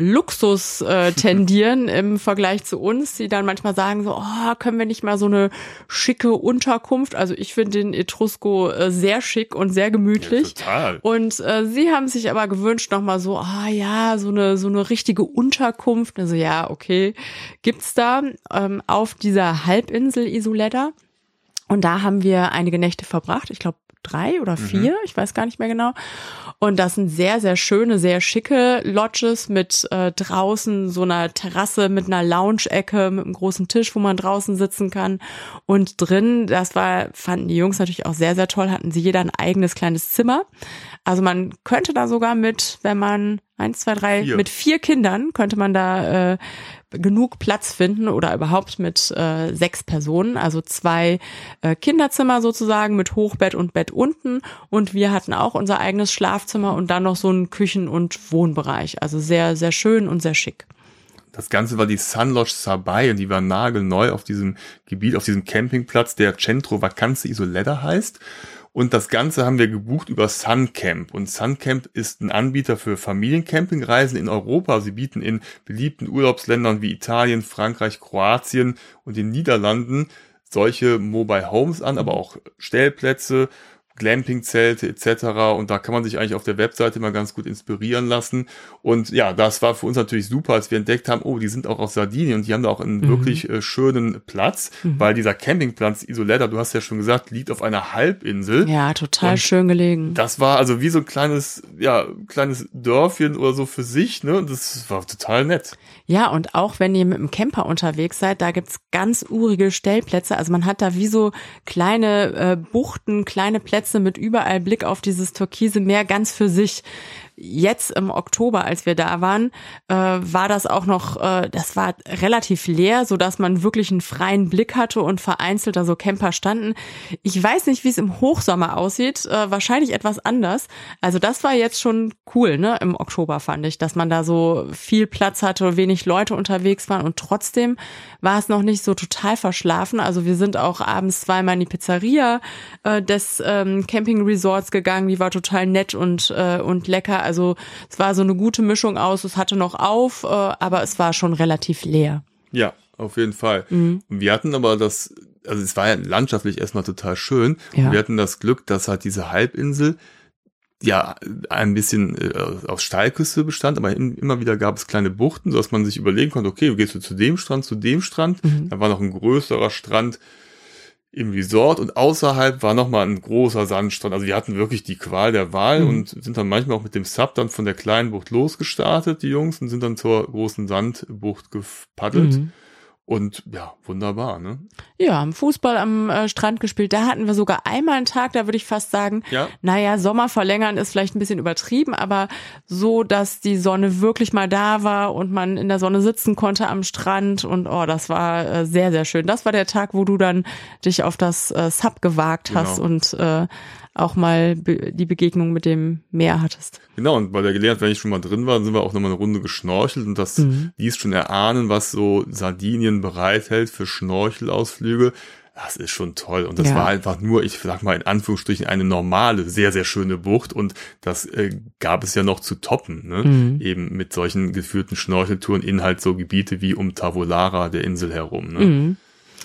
Luxus äh, tendieren im Vergleich zu uns, die dann manchmal sagen so, oh, können wir nicht mal so eine schicke Unterkunft? Also ich finde den Etrusco äh, sehr schick und sehr gemütlich. Ja, total. Und äh, sie haben sich aber gewünscht nochmal so, ah oh, ja, so eine so eine richtige Unterkunft. Also ja, okay, gibt's da ähm, auf dieser Halbinsel Isoleda. Und da haben wir einige Nächte verbracht. Ich glaube drei oder vier, mhm. ich weiß gar nicht mehr genau. Und das sind sehr, sehr schöne, sehr schicke Lodges mit äh, draußen so einer Terrasse, mit einer Lounge-Ecke, mit einem großen Tisch, wo man draußen sitzen kann. Und drin, das war, fanden die Jungs natürlich auch sehr, sehr toll, hatten sie jeder ein eigenes kleines Zimmer. Also man könnte da sogar mit, wenn man eins, zwei, drei, vier. mit vier Kindern könnte man da äh, genug Platz finden oder überhaupt mit äh, sechs Personen, also zwei äh, Kinderzimmer sozusagen mit Hochbett und Bett unten und wir hatten auch unser eigenes Schlafzimmer und dann noch so einen Küchen- und Wohnbereich, also sehr, sehr schön und sehr schick. Das Ganze war die Sun Lodge Sabay und die war nagelneu auf diesem Gebiet, auf diesem Campingplatz, der Centro Vacanze Isoleda heißt. Und das Ganze haben wir gebucht über Suncamp. Und Suncamp ist ein Anbieter für Familiencampingreisen in Europa. Sie bieten in beliebten Urlaubsländern wie Italien, Frankreich, Kroatien und den Niederlanden solche Mobile Homes an, aber auch Stellplätze, Glampingzelte et cetera. Und da kann man sich eigentlich auf der Webseite mal ganz gut inspirieren lassen. Und ja, das war für uns natürlich super, als wir entdeckt haben, oh, die sind auch auf Sardinien und die haben da auch einen mhm. wirklich äh, schönen Platz, mhm. weil dieser Campingplatz Isoleda, du hast ja schon gesagt, liegt auf einer Halbinsel. Ja, total und schön gelegen. Das war also wie so ein kleines, ja, kleines Dörfchen oder so für sich, ne? Das war total nett. Ja, und auch wenn ihr mit dem Camper unterwegs seid, da gibt's ganz urige Stellplätze. Also man hat da wie so kleine äh, Buchten, kleine Plätze mit überall Blick auf dieses türkise Meer ganz für sich. Jetzt im Oktober, als wir da waren, äh, war das auch noch, äh, das war relativ leer, so dass man wirklich einen freien Blick hatte und vereinzelt da so Camper standen. Ich weiß nicht, wie es im Hochsommer aussieht, äh, wahrscheinlich etwas anders. Also das war jetzt schon cool, ne, im Oktober fand ich, dass man da so viel Platz hatte, wenig Leute unterwegs waren und trotzdem war es noch nicht so total verschlafen. Also wir sind auch abends zweimal in die Pizzeria äh, des ähm, Camping Resorts gegangen, die war total nett und äh, und lecker. Also es war so eine gute Mischung aus, es hatte noch auf, äh, aber es war schon relativ leer. Ja, auf jeden Fall. Mhm. Wir hatten aber das, also es war ja landschaftlich erstmal total schön. Ja. Und wir hatten das Glück, dass halt diese Halbinsel ja ein bisschen äh, aus Steilküste bestand, aber in, immer wieder gab es kleine Buchten, sodass man sich überlegen konnte, okay, gehst du zu dem Strand, zu dem Strand. Mhm. Da war noch ein größerer Strand im Resort und außerhalb war nochmal ein großer Sandstrand. Also wir hatten wirklich die Qual der Wahl mhm. und sind dann manchmal auch mit dem Sub dann von der kleinen Bucht losgestartet, die Jungs, und sind dann zur großen Sandbucht gepaddelt. Mhm. Und ja, wunderbar, ne? Ja, haben Fußball am äh, Strand gespielt. Da hatten wir sogar einmal einen Tag, da würde ich fast sagen, ja. naja, Sommer verlängern ist vielleicht ein bisschen übertrieben, aber so, dass die Sonne wirklich mal da war und man in der Sonne sitzen konnte am Strand und oh, das war äh, sehr, sehr schön. Das war der Tag, wo du dann dich auf das äh, Sub gewagt hast genau. und äh, auch mal be- die Begegnung mit dem Meer hattest. Genau, und bei der Gelegenheit, wenn ich schon mal drin war, sind wir auch nochmal eine Runde geschnorchelt und das mhm. ließ schon erahnen, was so Sardinien bereithält für Schnorchelausflüge. Das ist schon toll und das ja. war einfach nur, ich sag mal in Anführungsstrichen, eine normale, sehr, sehr schöne Bucht und das äh, gab es ja noch zu toppen, ne? Mhm. Eben mit solchen geführten Schnorcheltouren in halt so Gebiete wie um Tavolara, der Insel herum, ne? Mhm.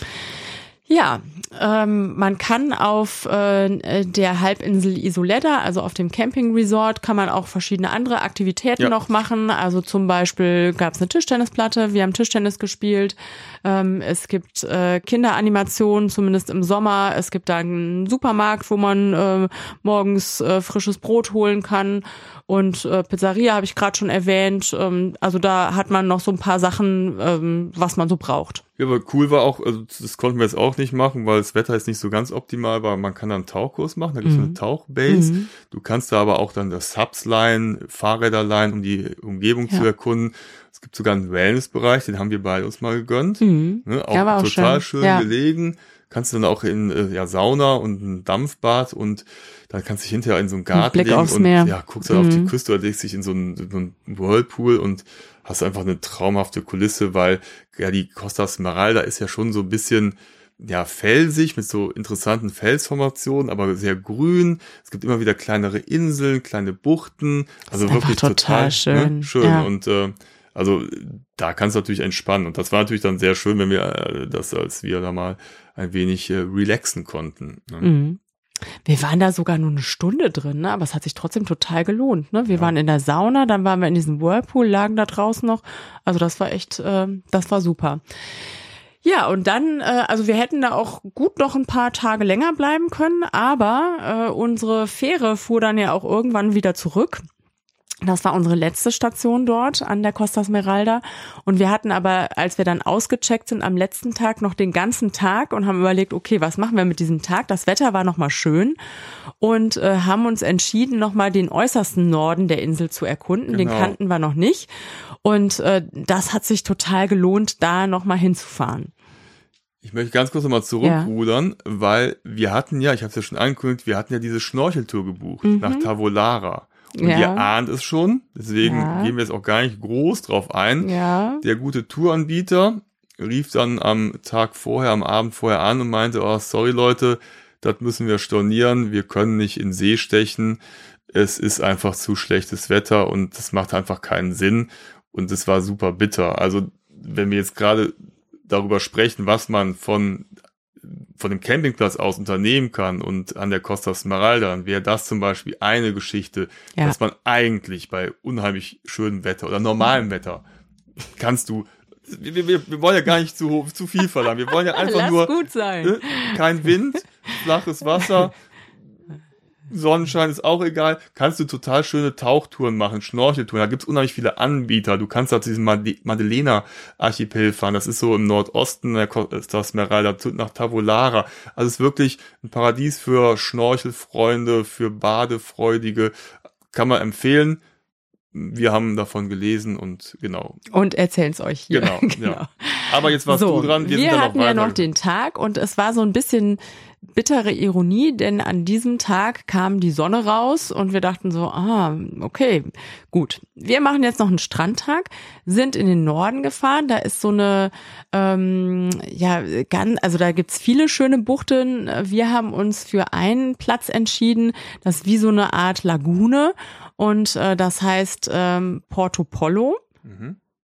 Ja, ähm, man kann auf äh, der Halbinsel Isoleda, also auf dem Camping Resort, kann man auch verschiedene andere Aktivitäten ja. noch machen. Also zum Beispiel gab es eine Tischtennisplatte, wir haben Tischtennis gespielt. Ähm, es gibt äh, Kinderanimationen, zumindest im Sommer. Es gibt da einen Supermarkt, wo man äh, morgens äh, frisches Brot holen kann. Und äh, Pizzeria habe ich gerade schon erwähnt. Ähm, also da hat man noch so ein paar Sachen, ähm, was man so braucht. Ja, aber cool war auch, also das konnten wir jetzt auch nicht machen, weil das Wetter ist nicht so ganz optimal war. Man kann dann einen Tauchkurs machen, da gibt es mhm. eine Tauchbase. Mhm. Du kannst da aber auch dann das Subs leihen, Fahrräder leihen, um die Umgebung ja. zu erkunden. Es gibt sogar einen Wellnessbereich, den haben wir beide uns mal gegönnt. Mhm. Ne, auch, auch total schön, schön ja. gelegen. Kannst du dann auch in äh, ja, Sauna und ein Dampfbad und dann kannst du dich hinterher in so einen Garten Blick legen aufs und Meer. ja, guckst dann mhm. auf die Küste oder legst dich in so einen, so einen Whirlpool und hast einfach eine traumhafte Kulisse, weil ja die Costa Smeralda ist ja schon so ein bisschen ja, felsig, mit so interessanten Felsformationen, aber sehr grün. Es gibt immer wieder kleinere Inseln, kleine Buchten. Also wirklich total, total schön. Ne, schön. Ja. Und äh, also da kannst du natürlich entspannen. Und das war natürlich dann sehr schön, wenn wir äh, das, als wir da mal ein wenig äh, relaxen konnten. Ne? Mhm. Wir waren da sogar nur eine Stunde drin, ne? Aber es hat sich trotzdem total gelohnt. Ne? Wir ja. waren in der Sauna, dann waren wir in diesem Whirlpool, lagen da draußen noch. Also das war echt, äh, das war super. Ja, und dann, äh, also wir hätten da auch gut noch ein paar Tage länger bleiben können, aber äh, unsere Fähre fuhr dann ja auch irgendwann wieder zurück. Das war unsere letzte Station dort an der Costa Smeralda. Und wir hatten aber, als wir dann ausgecheckt sind, am letzten Tag noch den ganzen Tag und haben überlegt, okay, was machen wir mit diesem Tag? Das Wetter war nochmal schön und äh, haben uns entschieden, nochmal den äußersten Norden der Insel zu erkunden. Genau. Den kannten wir noch nicht. Und äh, das hat sich total gelohnt, da nochmal hinzufahren. Ich möchte ganz kurz nochmal zurückrudern, ja. weil wir hatten ja, ich habe es ja schon angekündigt, wir hatten ja diese Schnorcheltour gebucht mhm. nach Tavolara. Und ja. ihr ahnt es schon, deswegen ja. gehen wir jetzt auch gar nicht groß drauf ein. Ja. Der gute Touranbieter rief dann am Tag vorher, am Abend vorher an und meinte, oh, sorry Leute, das müssen wir stornieren, wir können nicht in See stechen, es ist einfach zu schlechtes Wetter und das macht einfach keinen Sinn und es war super bitter. Also wenn wir jetzt gerade darüber sprechen, was man von von dem Campingplatz aus unternehmen kann und an der Costa Smeralda, dann wäre das zum Beispiel eine Geschichte, ja. dass man eigentlich bei unheimlich schönem Wetter oder normalem Wetter kannst du, wir, wir, wir wollen ja gar nicht zu, zu viel verlangen, wir wollen ja einfach Lass nur gut sein. Ne, kein Wind, flaches Wasser, Sonnenschein ist auch egal, kannst du total schöne Tauchtouren machen, Schnorcheltouren, da gibt's unheimlich viele Anbieter, du kannst da zu diesem Maddalena-Archipel fahren, das ist so im Nordosten der Costa Smeralda, nach Tavolara, also es ist wirklich ein Paradies für Schnorchelfreunde, für Badefreudige, kann man empfehlen. Wir haben davon gelesen und genau. Und erzählen es euch hier. Genau, genau. Ja. Aber jetzt warst so, du dran. Wir, wir sind hatten noch ja noch den Tag und es war so ein bisschen bittere Ironie, denn an diesem Tag kam die Sonne raus und wir dachten so, ah, okay, gut. Wir machen jetzt noch einen Strandtag, sind in den Norden gefahren. Da ist so eine, ähm, ja, ganz, also da gibt's viele schöne Buchten. Wir haben uns für einen Platz entschieden, das ist wie so eine Art Lagune. Und äh, das heißt ähm, Porto Pollo. Mhm.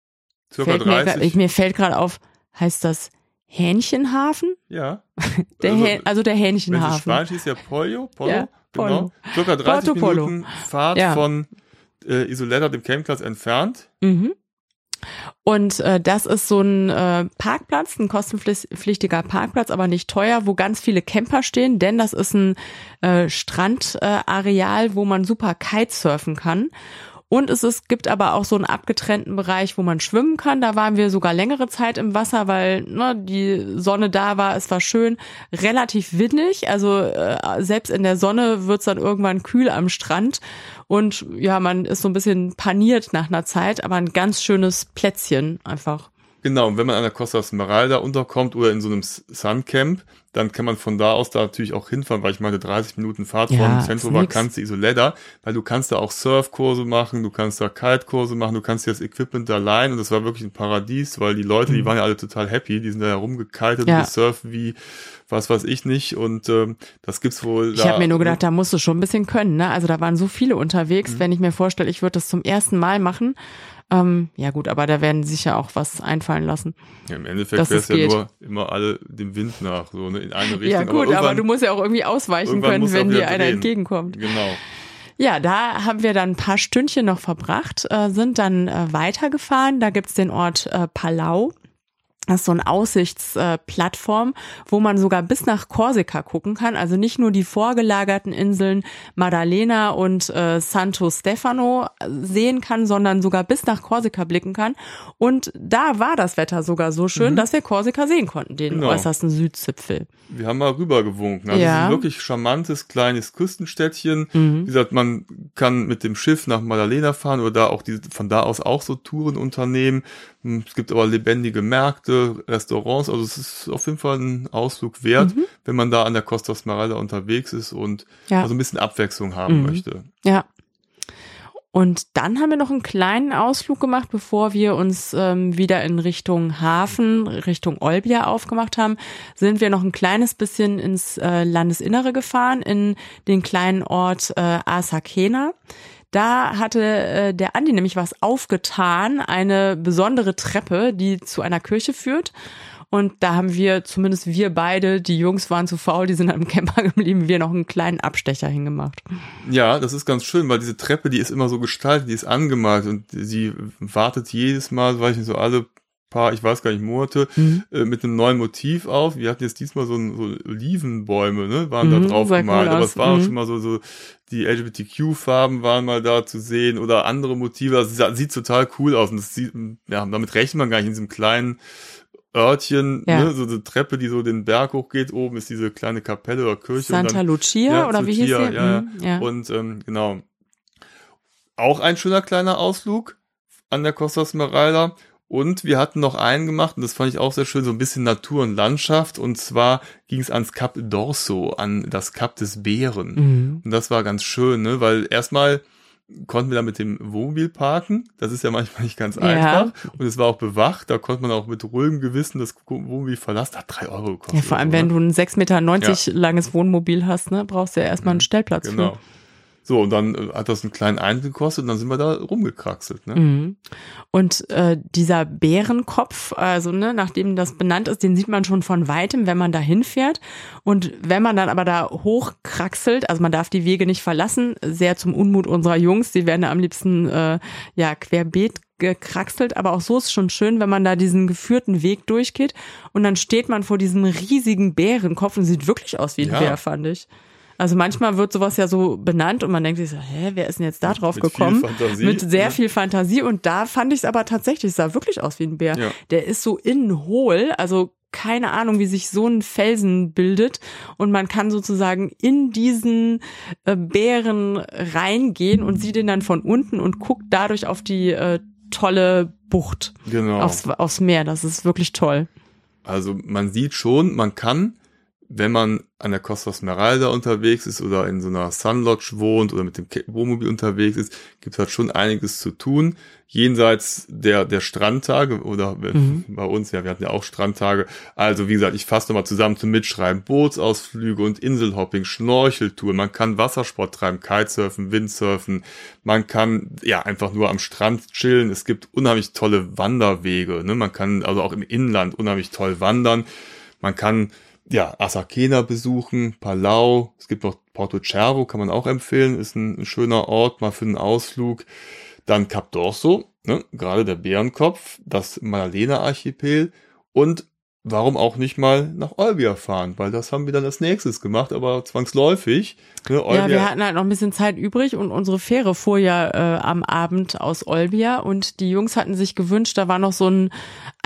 Circa dreißig. Mir, mir fällt gerade auf, heißt das Hähnchenhafen? Ja. Der also, Häh- also der Hähnchenhafen. Wenn es Spanisch hieß ja Pollo, Pollo, ja, Pollo. Genau. Circa dreißig Porto Minuten Pollo. Fahrt ja. von äh, Isoleta, dem Campingplatz, entfernt. Mhm. Und äh, das ist so ein äh, Parkplatz, ein kostenpflichtiger Parkplatz, aber nicht teuer, wo ganz viele Camper stehen, denn das ist ein äh, Strandareal, äh, wo man super Kitesurfen kann. Und es ist, gibt aber auch so einen abgetrennten Bereich, wo man schwimmen kann. Da waren wir sogar längere Zeit im Wasser, weil ne, die Sonne da war. Es war schön, relativ windig. Also äh, selbst in der Sonne wird's dann irgendwann kühl am Strand. Und ja, man ist so ein bisschen paniert nach einer Zeit, aber ein ganz schönes Plätzchen einfach. Genau, und wenn man an der Costa Smeralda unterkommt oder in so einem Suncamp, dann kann man von da aus da natürlich auch hinfahren, weil ich meine dreißig Minuten Fahrt ja, von Centro Vacanze Isoleta, weil du kannst da auch Surfkurse machen, du kannst da Kitekurse machen, du kannst dir das Equipment da leihen und das war wirklich ein Paradies, weil die Leute, mhm. die waren ja alle total happy, die sind da herumgekitet ja. und gesurft wie was weiß ich nicht und ähm, das gibt's wohl da. Ich habe mir nur gedacht, da musst du schon ein bisschen können, ne? Also da waren so viele unterwegs, mhm. wenn ich mir vorstelle, ich würde das zum ersten Mal machen. Ähm, ja gut, aber da werden sicher auch was einfallen lassen. Ja, im Endeffekt wäre es ja nur immer alle dem Wind nach, so ne, in eine Richtung. Ja gut, aber, aber du musst ja auch irgendwie ausweichen können, wenn dir einer entgegenkommt. Genau. Ja, da haben wir dann ein paar Stündchen noch verbracht, äh, sind dann äh, weitergefahren. Da gibt's den Ort äh, Palau. Das ist so eine Aussichtsplattform, äh, wo man sogar bis nach Korsika gucken kann. Also nicht nur die vorgelagerten Inseln Maddalena und äh, Santo Stefano sehen kann, sondern sogar bis nach Korsika blicken kann. Und da war das Wetter sogar so schön, mhm. dass wir Korsika sehen konnten, den genau. äußersten Südzipfel. Wir haben mal rübergewunken. Also ja. es ist ein wirklich charmantes, kleines Küstenstädtchen. Mhm. Wie gesagt, man kann mit dem Schiff nach Maddalena fahren oder da auch die, von da aus auch so Touren unternehmen. Es gibt aber lebendige Märkte, Restaurants, also es ist auf jeden Fall ein Ausflug wert, mhm. wenn man da an der Costa Smeralda unterwegs ist und ja. also ein bisschen Abwechslung haben mhm. möchte. Ja. Und dann haben wir noch einen kleinen Ausflug gemacht, bevor wir uns ähm, wieder in Richtung Hafen, Richtung Olbia aufgemacht haben, sind wir noch ein kleines bisschen ins äh, Landesinnere gefahren, in den kleinen Ort äh, Asakena. Da hatte äh, der Andi nämlich was aufgetan, eine besondere Treppe, die zu einer Kirche führt. Und da haben wir, zumindest wir beide, die Jungs waren zu faul, die sind am Camper geblieben, wir noch einen kleinen Abstecher hingemacht. Ja, das ist ganz schön, weil diese Treppe, die ist immer so gestaltet, die ist angemalt und sie wartet jedes Mal, weiß ich nicht, so alle paar, ich weiß gar nicht, Monate, mhm. äh, mit einem neuen Motiv auf. Wir hatten jetzt diesmal so, ein, so Olivenbäume, ne, waren mhm, da drauf gemalt, cool aber es war mhm. auch schon mal so, so die L G B T Q-Farben waren mal da zu sehen oder andere Motive. Also es sieht total cool aus und das sieht, ja, damit rechnet man gar nicht in diesem kleinen Örtchen, ja. ne, so eine Treppe, die so den Berg hochgeht, oben ist diese kleine Kapelle oder Kirche. Santa und dann, Lucia ja, oder Lucia, wie hieß sie? Ja, mhm, ja. Und ähm, genau, auch ein schöner kleiner Ausflug an der Costa Smeralda und wir hatten noch einen gemacht und das fand ich auch sehr schön, so ein bisschen Natur und Landschaft und zwar ging es ans Cap Dorso, an das Kap des Bären mhm. und das war ganz schön, ne, weil erstmal konnten wir da mit dem Wohnmobil parken. Das ist ja manchmal nicht ganz ja. einfach. Und es war auch bewacht. Da konnte man auch mit ruhigem Gewissen das Wohnmobil verlassen. Hat drei Euro gekostet. Ja, vor allem, so, wenn ne? du ein sechs Meter neunzig ja. langes Wohnmobil hast, ne, brauchst du ja erstmal einen Stellplatz genau. für. So, und dann äh, hat das einen kleinen Eintritt gekostet und dann sind wir da rumgekraxelt. Ne? Mhm. Und äh, dieser Bärenkopf, also ne, nachdem das benannt ist, den sieht man schon von Weitem, wenn man da hinfährt. Und wenn man dann aber da hochkraxelt, also man darf die Wege nicht verlassen, sehr zum Unmut unserer Jungs, die werden da am liebsten äh, ja querbeet gekraxelt, aber auch so ist es schon schön, wenn man da diesen geführten Weg durchgeht und dann steht man vor diesem riesigen Bärenkopf und sieht wirklich aus wie ein ja. Bär, fand ich. Also manchmal wird sowas ja so benannt und man denkt sich so, hä, wer ist denn jetzt da drauf mit gekommen? Viel Fantasie, mit sehr ja. viel Fantasie und da fand ich es aber tatsächlich, es sah wirklich aus wie ein Bär. Ja. Der ist so innen hohl, also keine Ahnung, wie sich so ein Felsen bildet und man kann sozusagen in diesen äh, Bären reingehen und sieht ihn dann von unten und guckt dadurch auf die äh, tolle Bucht, genau. aufs, aufs Meer. Das ist wirklich toll. Also man sieht schon, man kann, wenn man an der Costa Smeralda unterwegs ist oder in so einer Sunlodge wohnt oder mit dem Wohnmobil unterwegs ist, gibt es halt schon einiges zu tun. Jenseits der der Strandtage oder mhm. bei uns, ja, wir hatten ja auch Strandtage. Also wie gesagt, ich fasse nochmal zusammen zum Mitschreiben. Bootsausflüge und Inselhopping, Schnorcheltouren. Man kann Wassersport treiben, Kitesurfen, Windsurfen. Man kann ja einfach nur am Strand chillen. Es gibt unheimlich tolle Wanderwege. Ne? Man kann also auch im Inland unheimlich toll wandern. Man kann ja, Asakena besuchen, Palau, es gibt noch Porto Cervo, kann man auch empfehlen, ist ein, ein schöner Ort mal für einen Ausflug. Dann Cap Dorso, ne, gerade der Bärenkopf, das Maddalena-Archipel und warum auch nicht mal nach Olbia fahren, weil das haben wir dann als nächstes gemacht, aber zwangsläufig. Ne, Olbia. Ja, wir hatten halt noch ein bisschen Zeit übrig und unsere Fähre fuhr ja äh, am Abend aus Olbia und die Jungs hatten sich gewünscht, da war noch so ein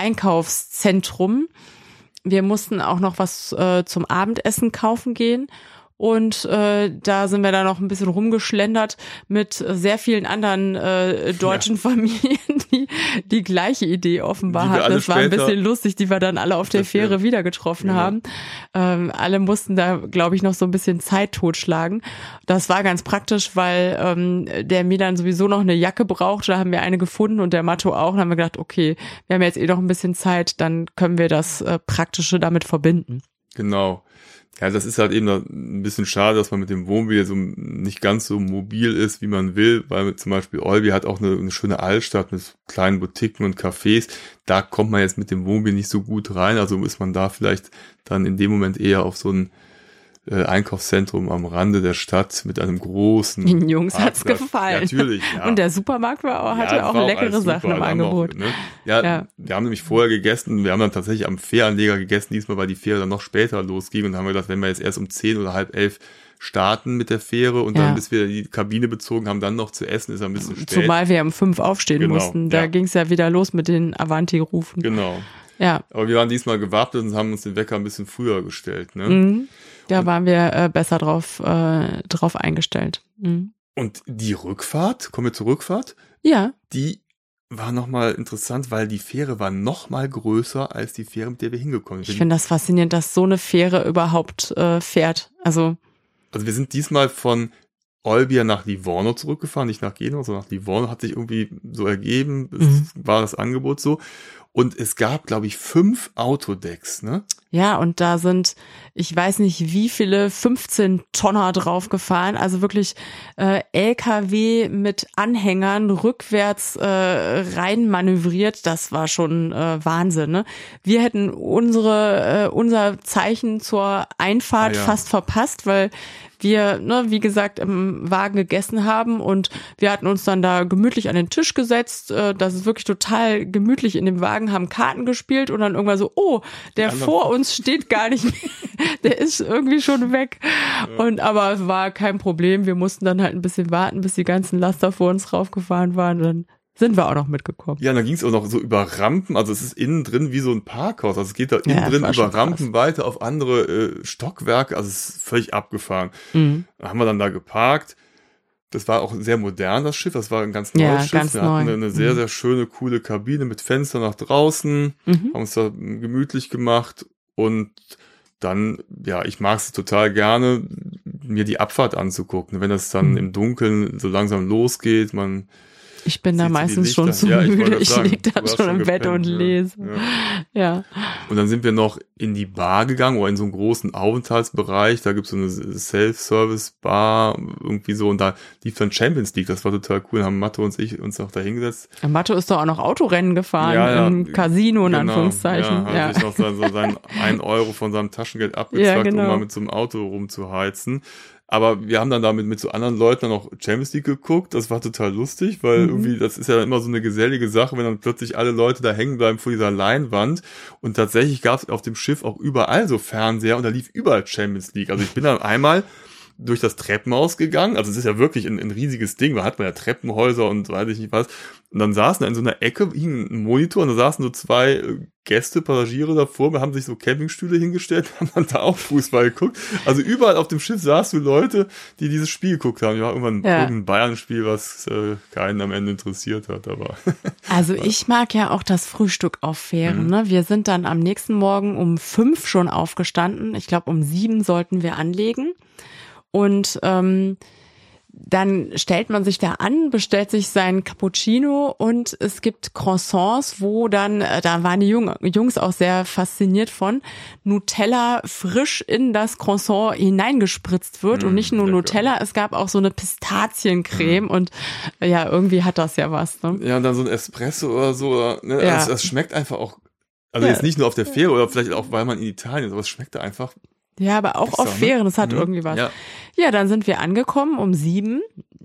Einkaufszentrum. Wir mussten auch noch was äh, zum Abendessen kaufen gehen und äh, da sind wir dann noch ein bisschen rumgeschlendert mit sehr vielen anderen äh, deutschen ja. Familien, die die gleiche Idee offenbar hatten. Das war ein bisschen lustig, die wir dann alle auf der Fähre ja. wieder getroffen ja. haben. Ähm, alle mussten da, glaube ich, noch so ein bisschen Zeit totschlagen. Das war ganz praktisch, weil ähm, der Milan sowieso noch eine Jacke braucht. Da haben wir eine gefunden und der Matto auch. Dann haben wir gedacht, okay, wir haben jetzt eh noch ein bisschen Zeit, dann können wir das äh, Praktische damit verbinden. Genau. Ja, das ist halt eben ein bisschen schade, dass man mit dem Wohnmobil so nicht ganz so mobil ist, wie man will, weil zum Beispiel Olbia hat auch eine, eine schöne Altstadt mit kleinen Boutiquen und Cafés. Da kommt man jetzt mit dem Wohnmobil nicht so gut rein, also ist man da vielleicht dann in dem Moment eher auf so ein äh, Einkaufszentrum am Rande der Stadt mit einem großen Den Jungs Parkplatz. hat's gefallen. Natürlich, ja. Und der Supermarkt war auch, hatte ja, auch leckere auch Sachen im Angebot. Auch, ne? ja, ja, wir haben nämlich vorher gegessen, wir haben dann tatsächlich am Fähranleger gegessen, diesmal, weil die Fähre dann noch später losging und haben wir gedacht, wenn wir jetzt erst um zehn oder halb elf starten mit der Fähre und dann, ja. bis wir die Kabine bezogen haben, dann noch zu essen, ist ein bisschen spät. Zumal wir um fünf aufstehen genau, mussten, da ja. ging's ja wieder los mit den Avanti-Rufen. Genau. Ja. Aber wir waren diesmal gewappnet und haben uns den Wecker ein bisschen früher gestellt, ne? Mhm. Da waren wir äh, besser drauf, äh, drauf eingestellt. Mhm. Und die Rückfahrt, kommen wir zur Rückfahrt? Ja. Die war nochmal interessant, weil die Fähre war nochmal größer als die Fähre, mit der wir hingekommen sind. Ich finde das faszinierend, dass so eine Fähre überhaupt äh, fährt. Also, also wir sind diesmal von Olbia nach Livorno zurückgefahren, nicht nach Genua, sondern nach Livorno, hat sich irgendwie so ergeben, es Mhm. war das Angebot so. Und es gab, glaube ich, fünf Autodecks, ne? Ja, und da sind, ich weiß nicht wie viele, fünfzehn Tonner draufgefahren, also wirklich äh, L K W mit Anhängern rückwärts äh, rein manövriert, das war schon äh, Wahnsinn, ne? Wir hätten unsere äh, unser Zeichen zur Einfahrt Ah, ja. fast verpasst, weil wir, ne, wie gesagt, im Wagen gegessen haben und wir hatten uns dann da gemütlich an den Tisch gesetzt. Äh, das ist wirklich total gemütlich in dem Wagen, haben Karten gespielt und dann irgendwann so, oh, der anderen- vor uns steht gar nicht mehr. Der ist irgendwie schon weg. Und aber es war kein Problem. Wir mussten dann halt ein bisschen warten, bis die ganzen Laster vor uns raufgefahren waren. Und dann sind wir auch noch mitgekommen. Ja, und dann ging es auch noch so über Rampen, also es ist innen drin wie so ein Parkhaus, also es geht da innen Ja, das drin war über schon Rampen krass. weiter auf andere äh, Stockwerke, also es ist völlig abgefahren. Mhm. Da haben wir dann da geparkt. Das war auch sehr modern, das Schiff, das war ein ganz neues Ja, Schiff. ganz Wir hatten neu. eine, eine sehr, Mhm. sehr schöne, coole Kabine mit Fenster nach draußen, Mhm. haben uns da gemütlich gemacht und dann, ja, ich mag es total gerne, mir die Abfahrt anzugucken, wenn das dann Mhm. im Dunkeln so langsam losgeht, man Ich bin da sieht so die meistens schon Lichter. zu Ja, ich wollte müde. gerade Ich sagen, lieg du dann hast schon schon im Bett gepennt, und ja. lese. Ja. Ja. Und dann sind wir noch in die Bar gegangen oder in so einen großen Aufenthaltsbereich. Da gibt's so eine Self-Service-Bar, irgendwie so. Und da lief dann Champions League. Das war total cool. Haben Mathe und ich uns noch da hingesetzt. Mathe ist doch auch noch Autorennen gefahren Ja, ja. im Casino in Genau. Anführungszeichen. Ja, Ja, hat sich noch sein, so seinen ein Euro von seinem Taschengeld abgezwackt, Ja, genau. um mal mit so einem Auto rumzuheizen. Aber wir haben dann damit mit so anderen Leuten dann auch Champions League geguckt. Das war total lustig, weil Mhm. irgendwie, das ist ja immer so eine gesellige Sache, wenn dann plötzlich alle Leute da hängen bleiben vor dieser Leinwand. Und tatsächlich gab es auf dem Schiff auch überall so Fernseher und da lief überall Champions League. Also ich bin dann einmal durch das Treppenhaus gegangen. Also es ist ja wirklich ein, ein riesiges Ding. Da hat man ja Treppenhäuser und weiß ich nicht was. Und dann saßen da in so einer Ecke, hing ein Monitor und da saßen so zwei äh, Gäste, Passagiere davor. Wir haben sich so Campingstühle hingestellt, haben dann da auch Fußball geguckt. Also überall auf dem Schiff saßen so Leute, die dieses Spiel geguckt haben. Ja, irgendwann Ja. irgendein Bayern-Spiel, was äh, keinen am Ende interessiert hat. Aber also ich mag ja auch das Frühstück auf Fähren. Mhm. Ne? Wir sind dann am nächsten Morgen um fünf schon aufgestanden. Ich glaube, um sieben sollten wir anlegen. Und ähm, dann stellt man sich da an, bestellt sich seinen Cappuccino und es gibt Croissants, wo dann, äh, da waren die Jung, Jungs auch sehr fasziniert von, Nutella frisch in das Croissant hineingespritzt wird. Mm, und nicht nur lecker. Nutella, es gab auch so eine Pistaziencreme Mm. und äh, ja, irgendwie hat das ja was. Ne? ja, und dann so ein Espresso oder so. Oder, ne? Ja. Also, das schmeckt einfach auch, also Ja. jetzt nicht nur auf der Fähre oder vielleicht auch, weil man in Italien ist, aber es schmeckt da einfach. Ja, aber auch Besser, auf ne? Fähren, das hat Mhm. irgendwie was. Ja. Ja, dann sind wir angekommen um sieben.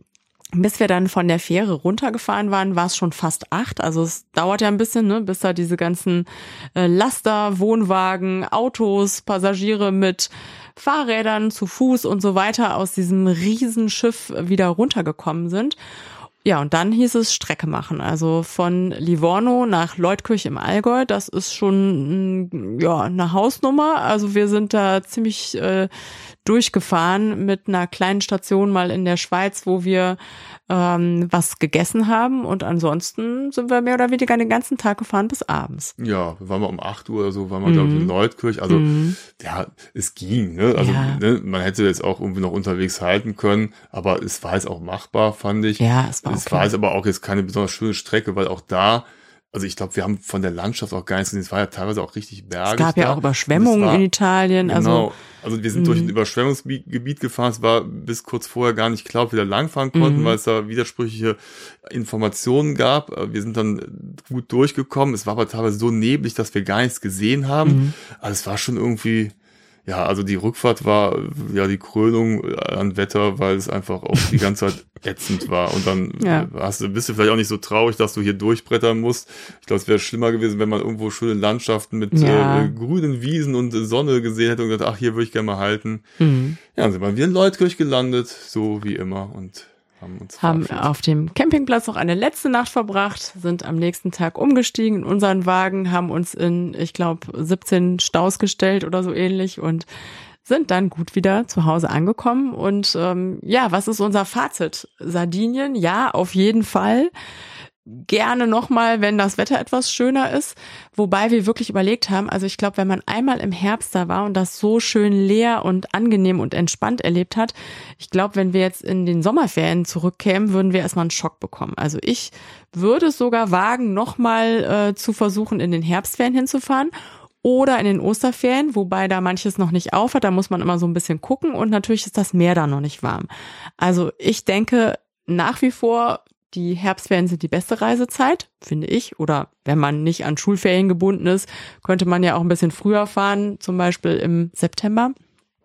Bis wir dann von der Fähre runtergefahren waren, war es schon fast acht. Also es dauert ja ein bisschen, ne, bis da diese ganzen äh, Laster, Wohnwagen, Autos, Passagiere mit Fahrrädern zu Fuß und so weiter aus diesem Riesenschiff wieder runtergekommen sind. Ja, und dann hieß es Strecke machen. Also von Livorno nach Leutkirch im Allgäu. Das ist schon mm, ja eine Hausnummer. Also wir sind da ziemlich äh, durchgefahren mit einer kleinen Station mal in der Schweiz, wo wir ähm, was gegessen haben. Und ansonsten sind wir mehr oder weniger den ganzen Tag gefahren bis abends. Ja, waren wir um acht Uhr oder so, waren wir, glaube ich, in Leutkirch. Also, Mhm. ja, es ging, ne? Also, Ja. ne, man hätte jetzt auch irgendwie noch unterwegs halten können, aber es war jetzt auch machbar, fand ich. Ja, es war Es okay. war jetzt aber auch jetzt keine besonders schöne Strecke, weil auch da, also ich glaube, wir haben von der Landschaft auch gar nichts gesehen. Es war ja teilweise auch richtig bergig. Es gab ja da. auch Überschwemmungen Und es war- in Italien. Genau. Also Also wir sind durch ein Überschwemmungsgebiet Gebiet gefahren. Es war bis kurz vorher gar nicht klar, ob wir da langfahren konnten, Mhm. weil es da widersprüchliche Informationen gab. Wir sind dann gut durchgekommen. Es war aber teilweise so neblig, dass wir gar nichts gesehen haben. Mhm. Also es war schon irgendwie, ja, also die Rückfahrt war ja die Krönung an Wetter, weil es einfach auch die ganze Zeit ätzend war. Und dann Ja. hast du, bist du vielleicht auch nicht so traurig, dass du hier durchbrettern musst. Ich glaube, es wäre schlimmer gewesen, wenn man irgendwo schöne Landschaften mit Ja. äh, grünen Wiesen und äh, Sonne gesehen hätte und gedacht, ach, hier würde ich gerne mal halten. mhm. Ja, dann sind wir wieder in Leutkirch gelandet, so wie immer, und haben uns haben verabschiedet. auf dem Campingplatz noch eine letzte Nacht verbracht, sind am nächsten Tag umgestiegen in unseren Wagen, haben uns in, ich glaube, siebzehn Staus gestellt oder so ähnlich und sind dann gut wieder zu Hause angekommen. Und ähm, ja, was ist unser Fazit? Sardinien, ja, auf jeden Fall. gerne nochmal, wenn das Wetter etwas schöner ist. Wobei wir wirklich überlegt haben, also ich glaube, wenn man einmal im Herbst da war und das so schön leer und angenehm und entspannt erlebt hat, ich glaube, wenn wir jetzt in den Sommerferien zurückkämen, würden wir erstmal einen Schock bekommen. Also ich würde es sogar wagen, nochmal äh, zu versuchen, in den Herbstferien hinzufahren oder in den Osterferien, wobei da manches noch nicht auf hat. Da muss man immer so ein bisschen gucken und natürlich ist das Meer da noch nicht warm. Also ich denke nach wie vor, die Herbstferien sind die beste Reisezeit, finde ich. Oder wenn man nicht an Schulferien gebunden ist, könnte man ja auch ein bisschen früher fahren, zum Beispiel im September.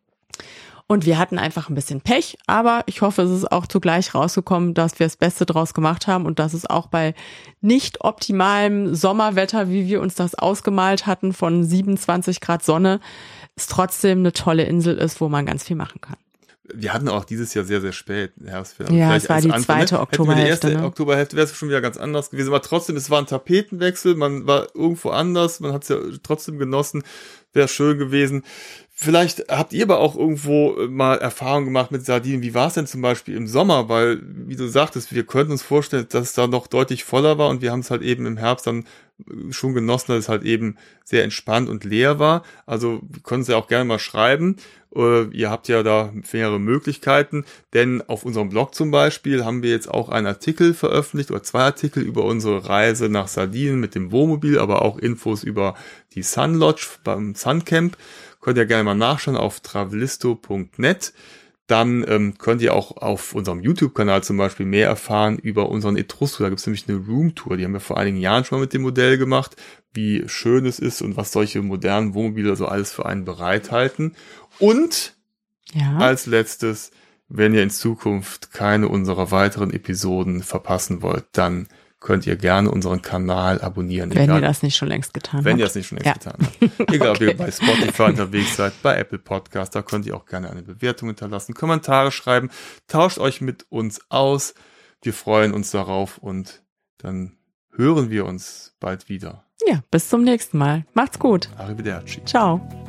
Und wir hatten einfach ein bisschen Pech, aber ich hoffe, es ist auch zugleich rausgekommen, dass wir das Beste draus gemacht haben und dass es auch bei nicht optimalem Sommerwetter, wie wir uns das ausgemalt hatten, von siebenundzwanzig Grad Sonne, es trotzdem eine tolle Insel ist, wo man ganz viel machen kann. Wir hatten auch dieses Jahr sehr, sehr spät Herbstferien. Ja, es war die zweite Oktoberhälfte. Die erste ne? Oktoberhälfte wäre es schon wieder ganz anders gewesen. Aber trotzdem, es war ein Tapetenwechsel, man war irgendwo anders, man hat es ja trotzdem genossen, wäre schön gewesen. Vielleicht habt ihr aber auch irgendwo mal Erfahrung gemacht mit Sardinien. Wie war es denn zum Beispiel im Sommer? Weil, wie du sagtest, wir könnten uns vorstellen, dass es da noch deutlich voller war und wir haben es halt eben im Herbst dann schon genossen, dass es halt eben sehr entspannt und leer war. Also können Sie auch gerne mal schreiben. Ihr habt ja da mehrere Möglichkeiten, denn auf unserem Blog zum Beispiel haben wir jetzt auch einen Artikel veröffentlicht oder zwei Artikel über unsere Reise nach Sardinien mit dem Wohnmobil, aber auch Infos über die Sun Lodge beim Suncamp. Könnt ihr gerne mal nachschauen auf travelisto punkt net. Dann ähm, könnt ihr auch auf unserem YouTube-Kanal zum Beispiel mehr erfahren über unseren Etrusto. Da gibt es nämlich eine Roomtour, die haben wir vor einigen Jahren schon mal mit dem Modell gemacht, wie schön es ist und was solche modernen Wohnmobile so alles für einen bereithalten. Und ja. als letztes, wenn ihr in Zukunft keine unserer weiteren Episoden verpassen wollt, dann könnt ihr gerne unseren Kanal abonnieren. Wenn egal, ihr das nicht schon längst getan wenn habt. Wenn ihr das nicht schon längst ja. getan habt. Egal, okay. ob ihr bei Spotify unterwegs seid, bei Apple Podcast, da könnt ihr auch gerne eine Bewertung hinterlassen, Kommentare schreiben, tauscht euch mit uns aus. Wir freuen uns darauf und dann hören wir uns bald wieder. Ja, bis zum nächsten Mal. Macht's gut. Arrivederci. Ciao.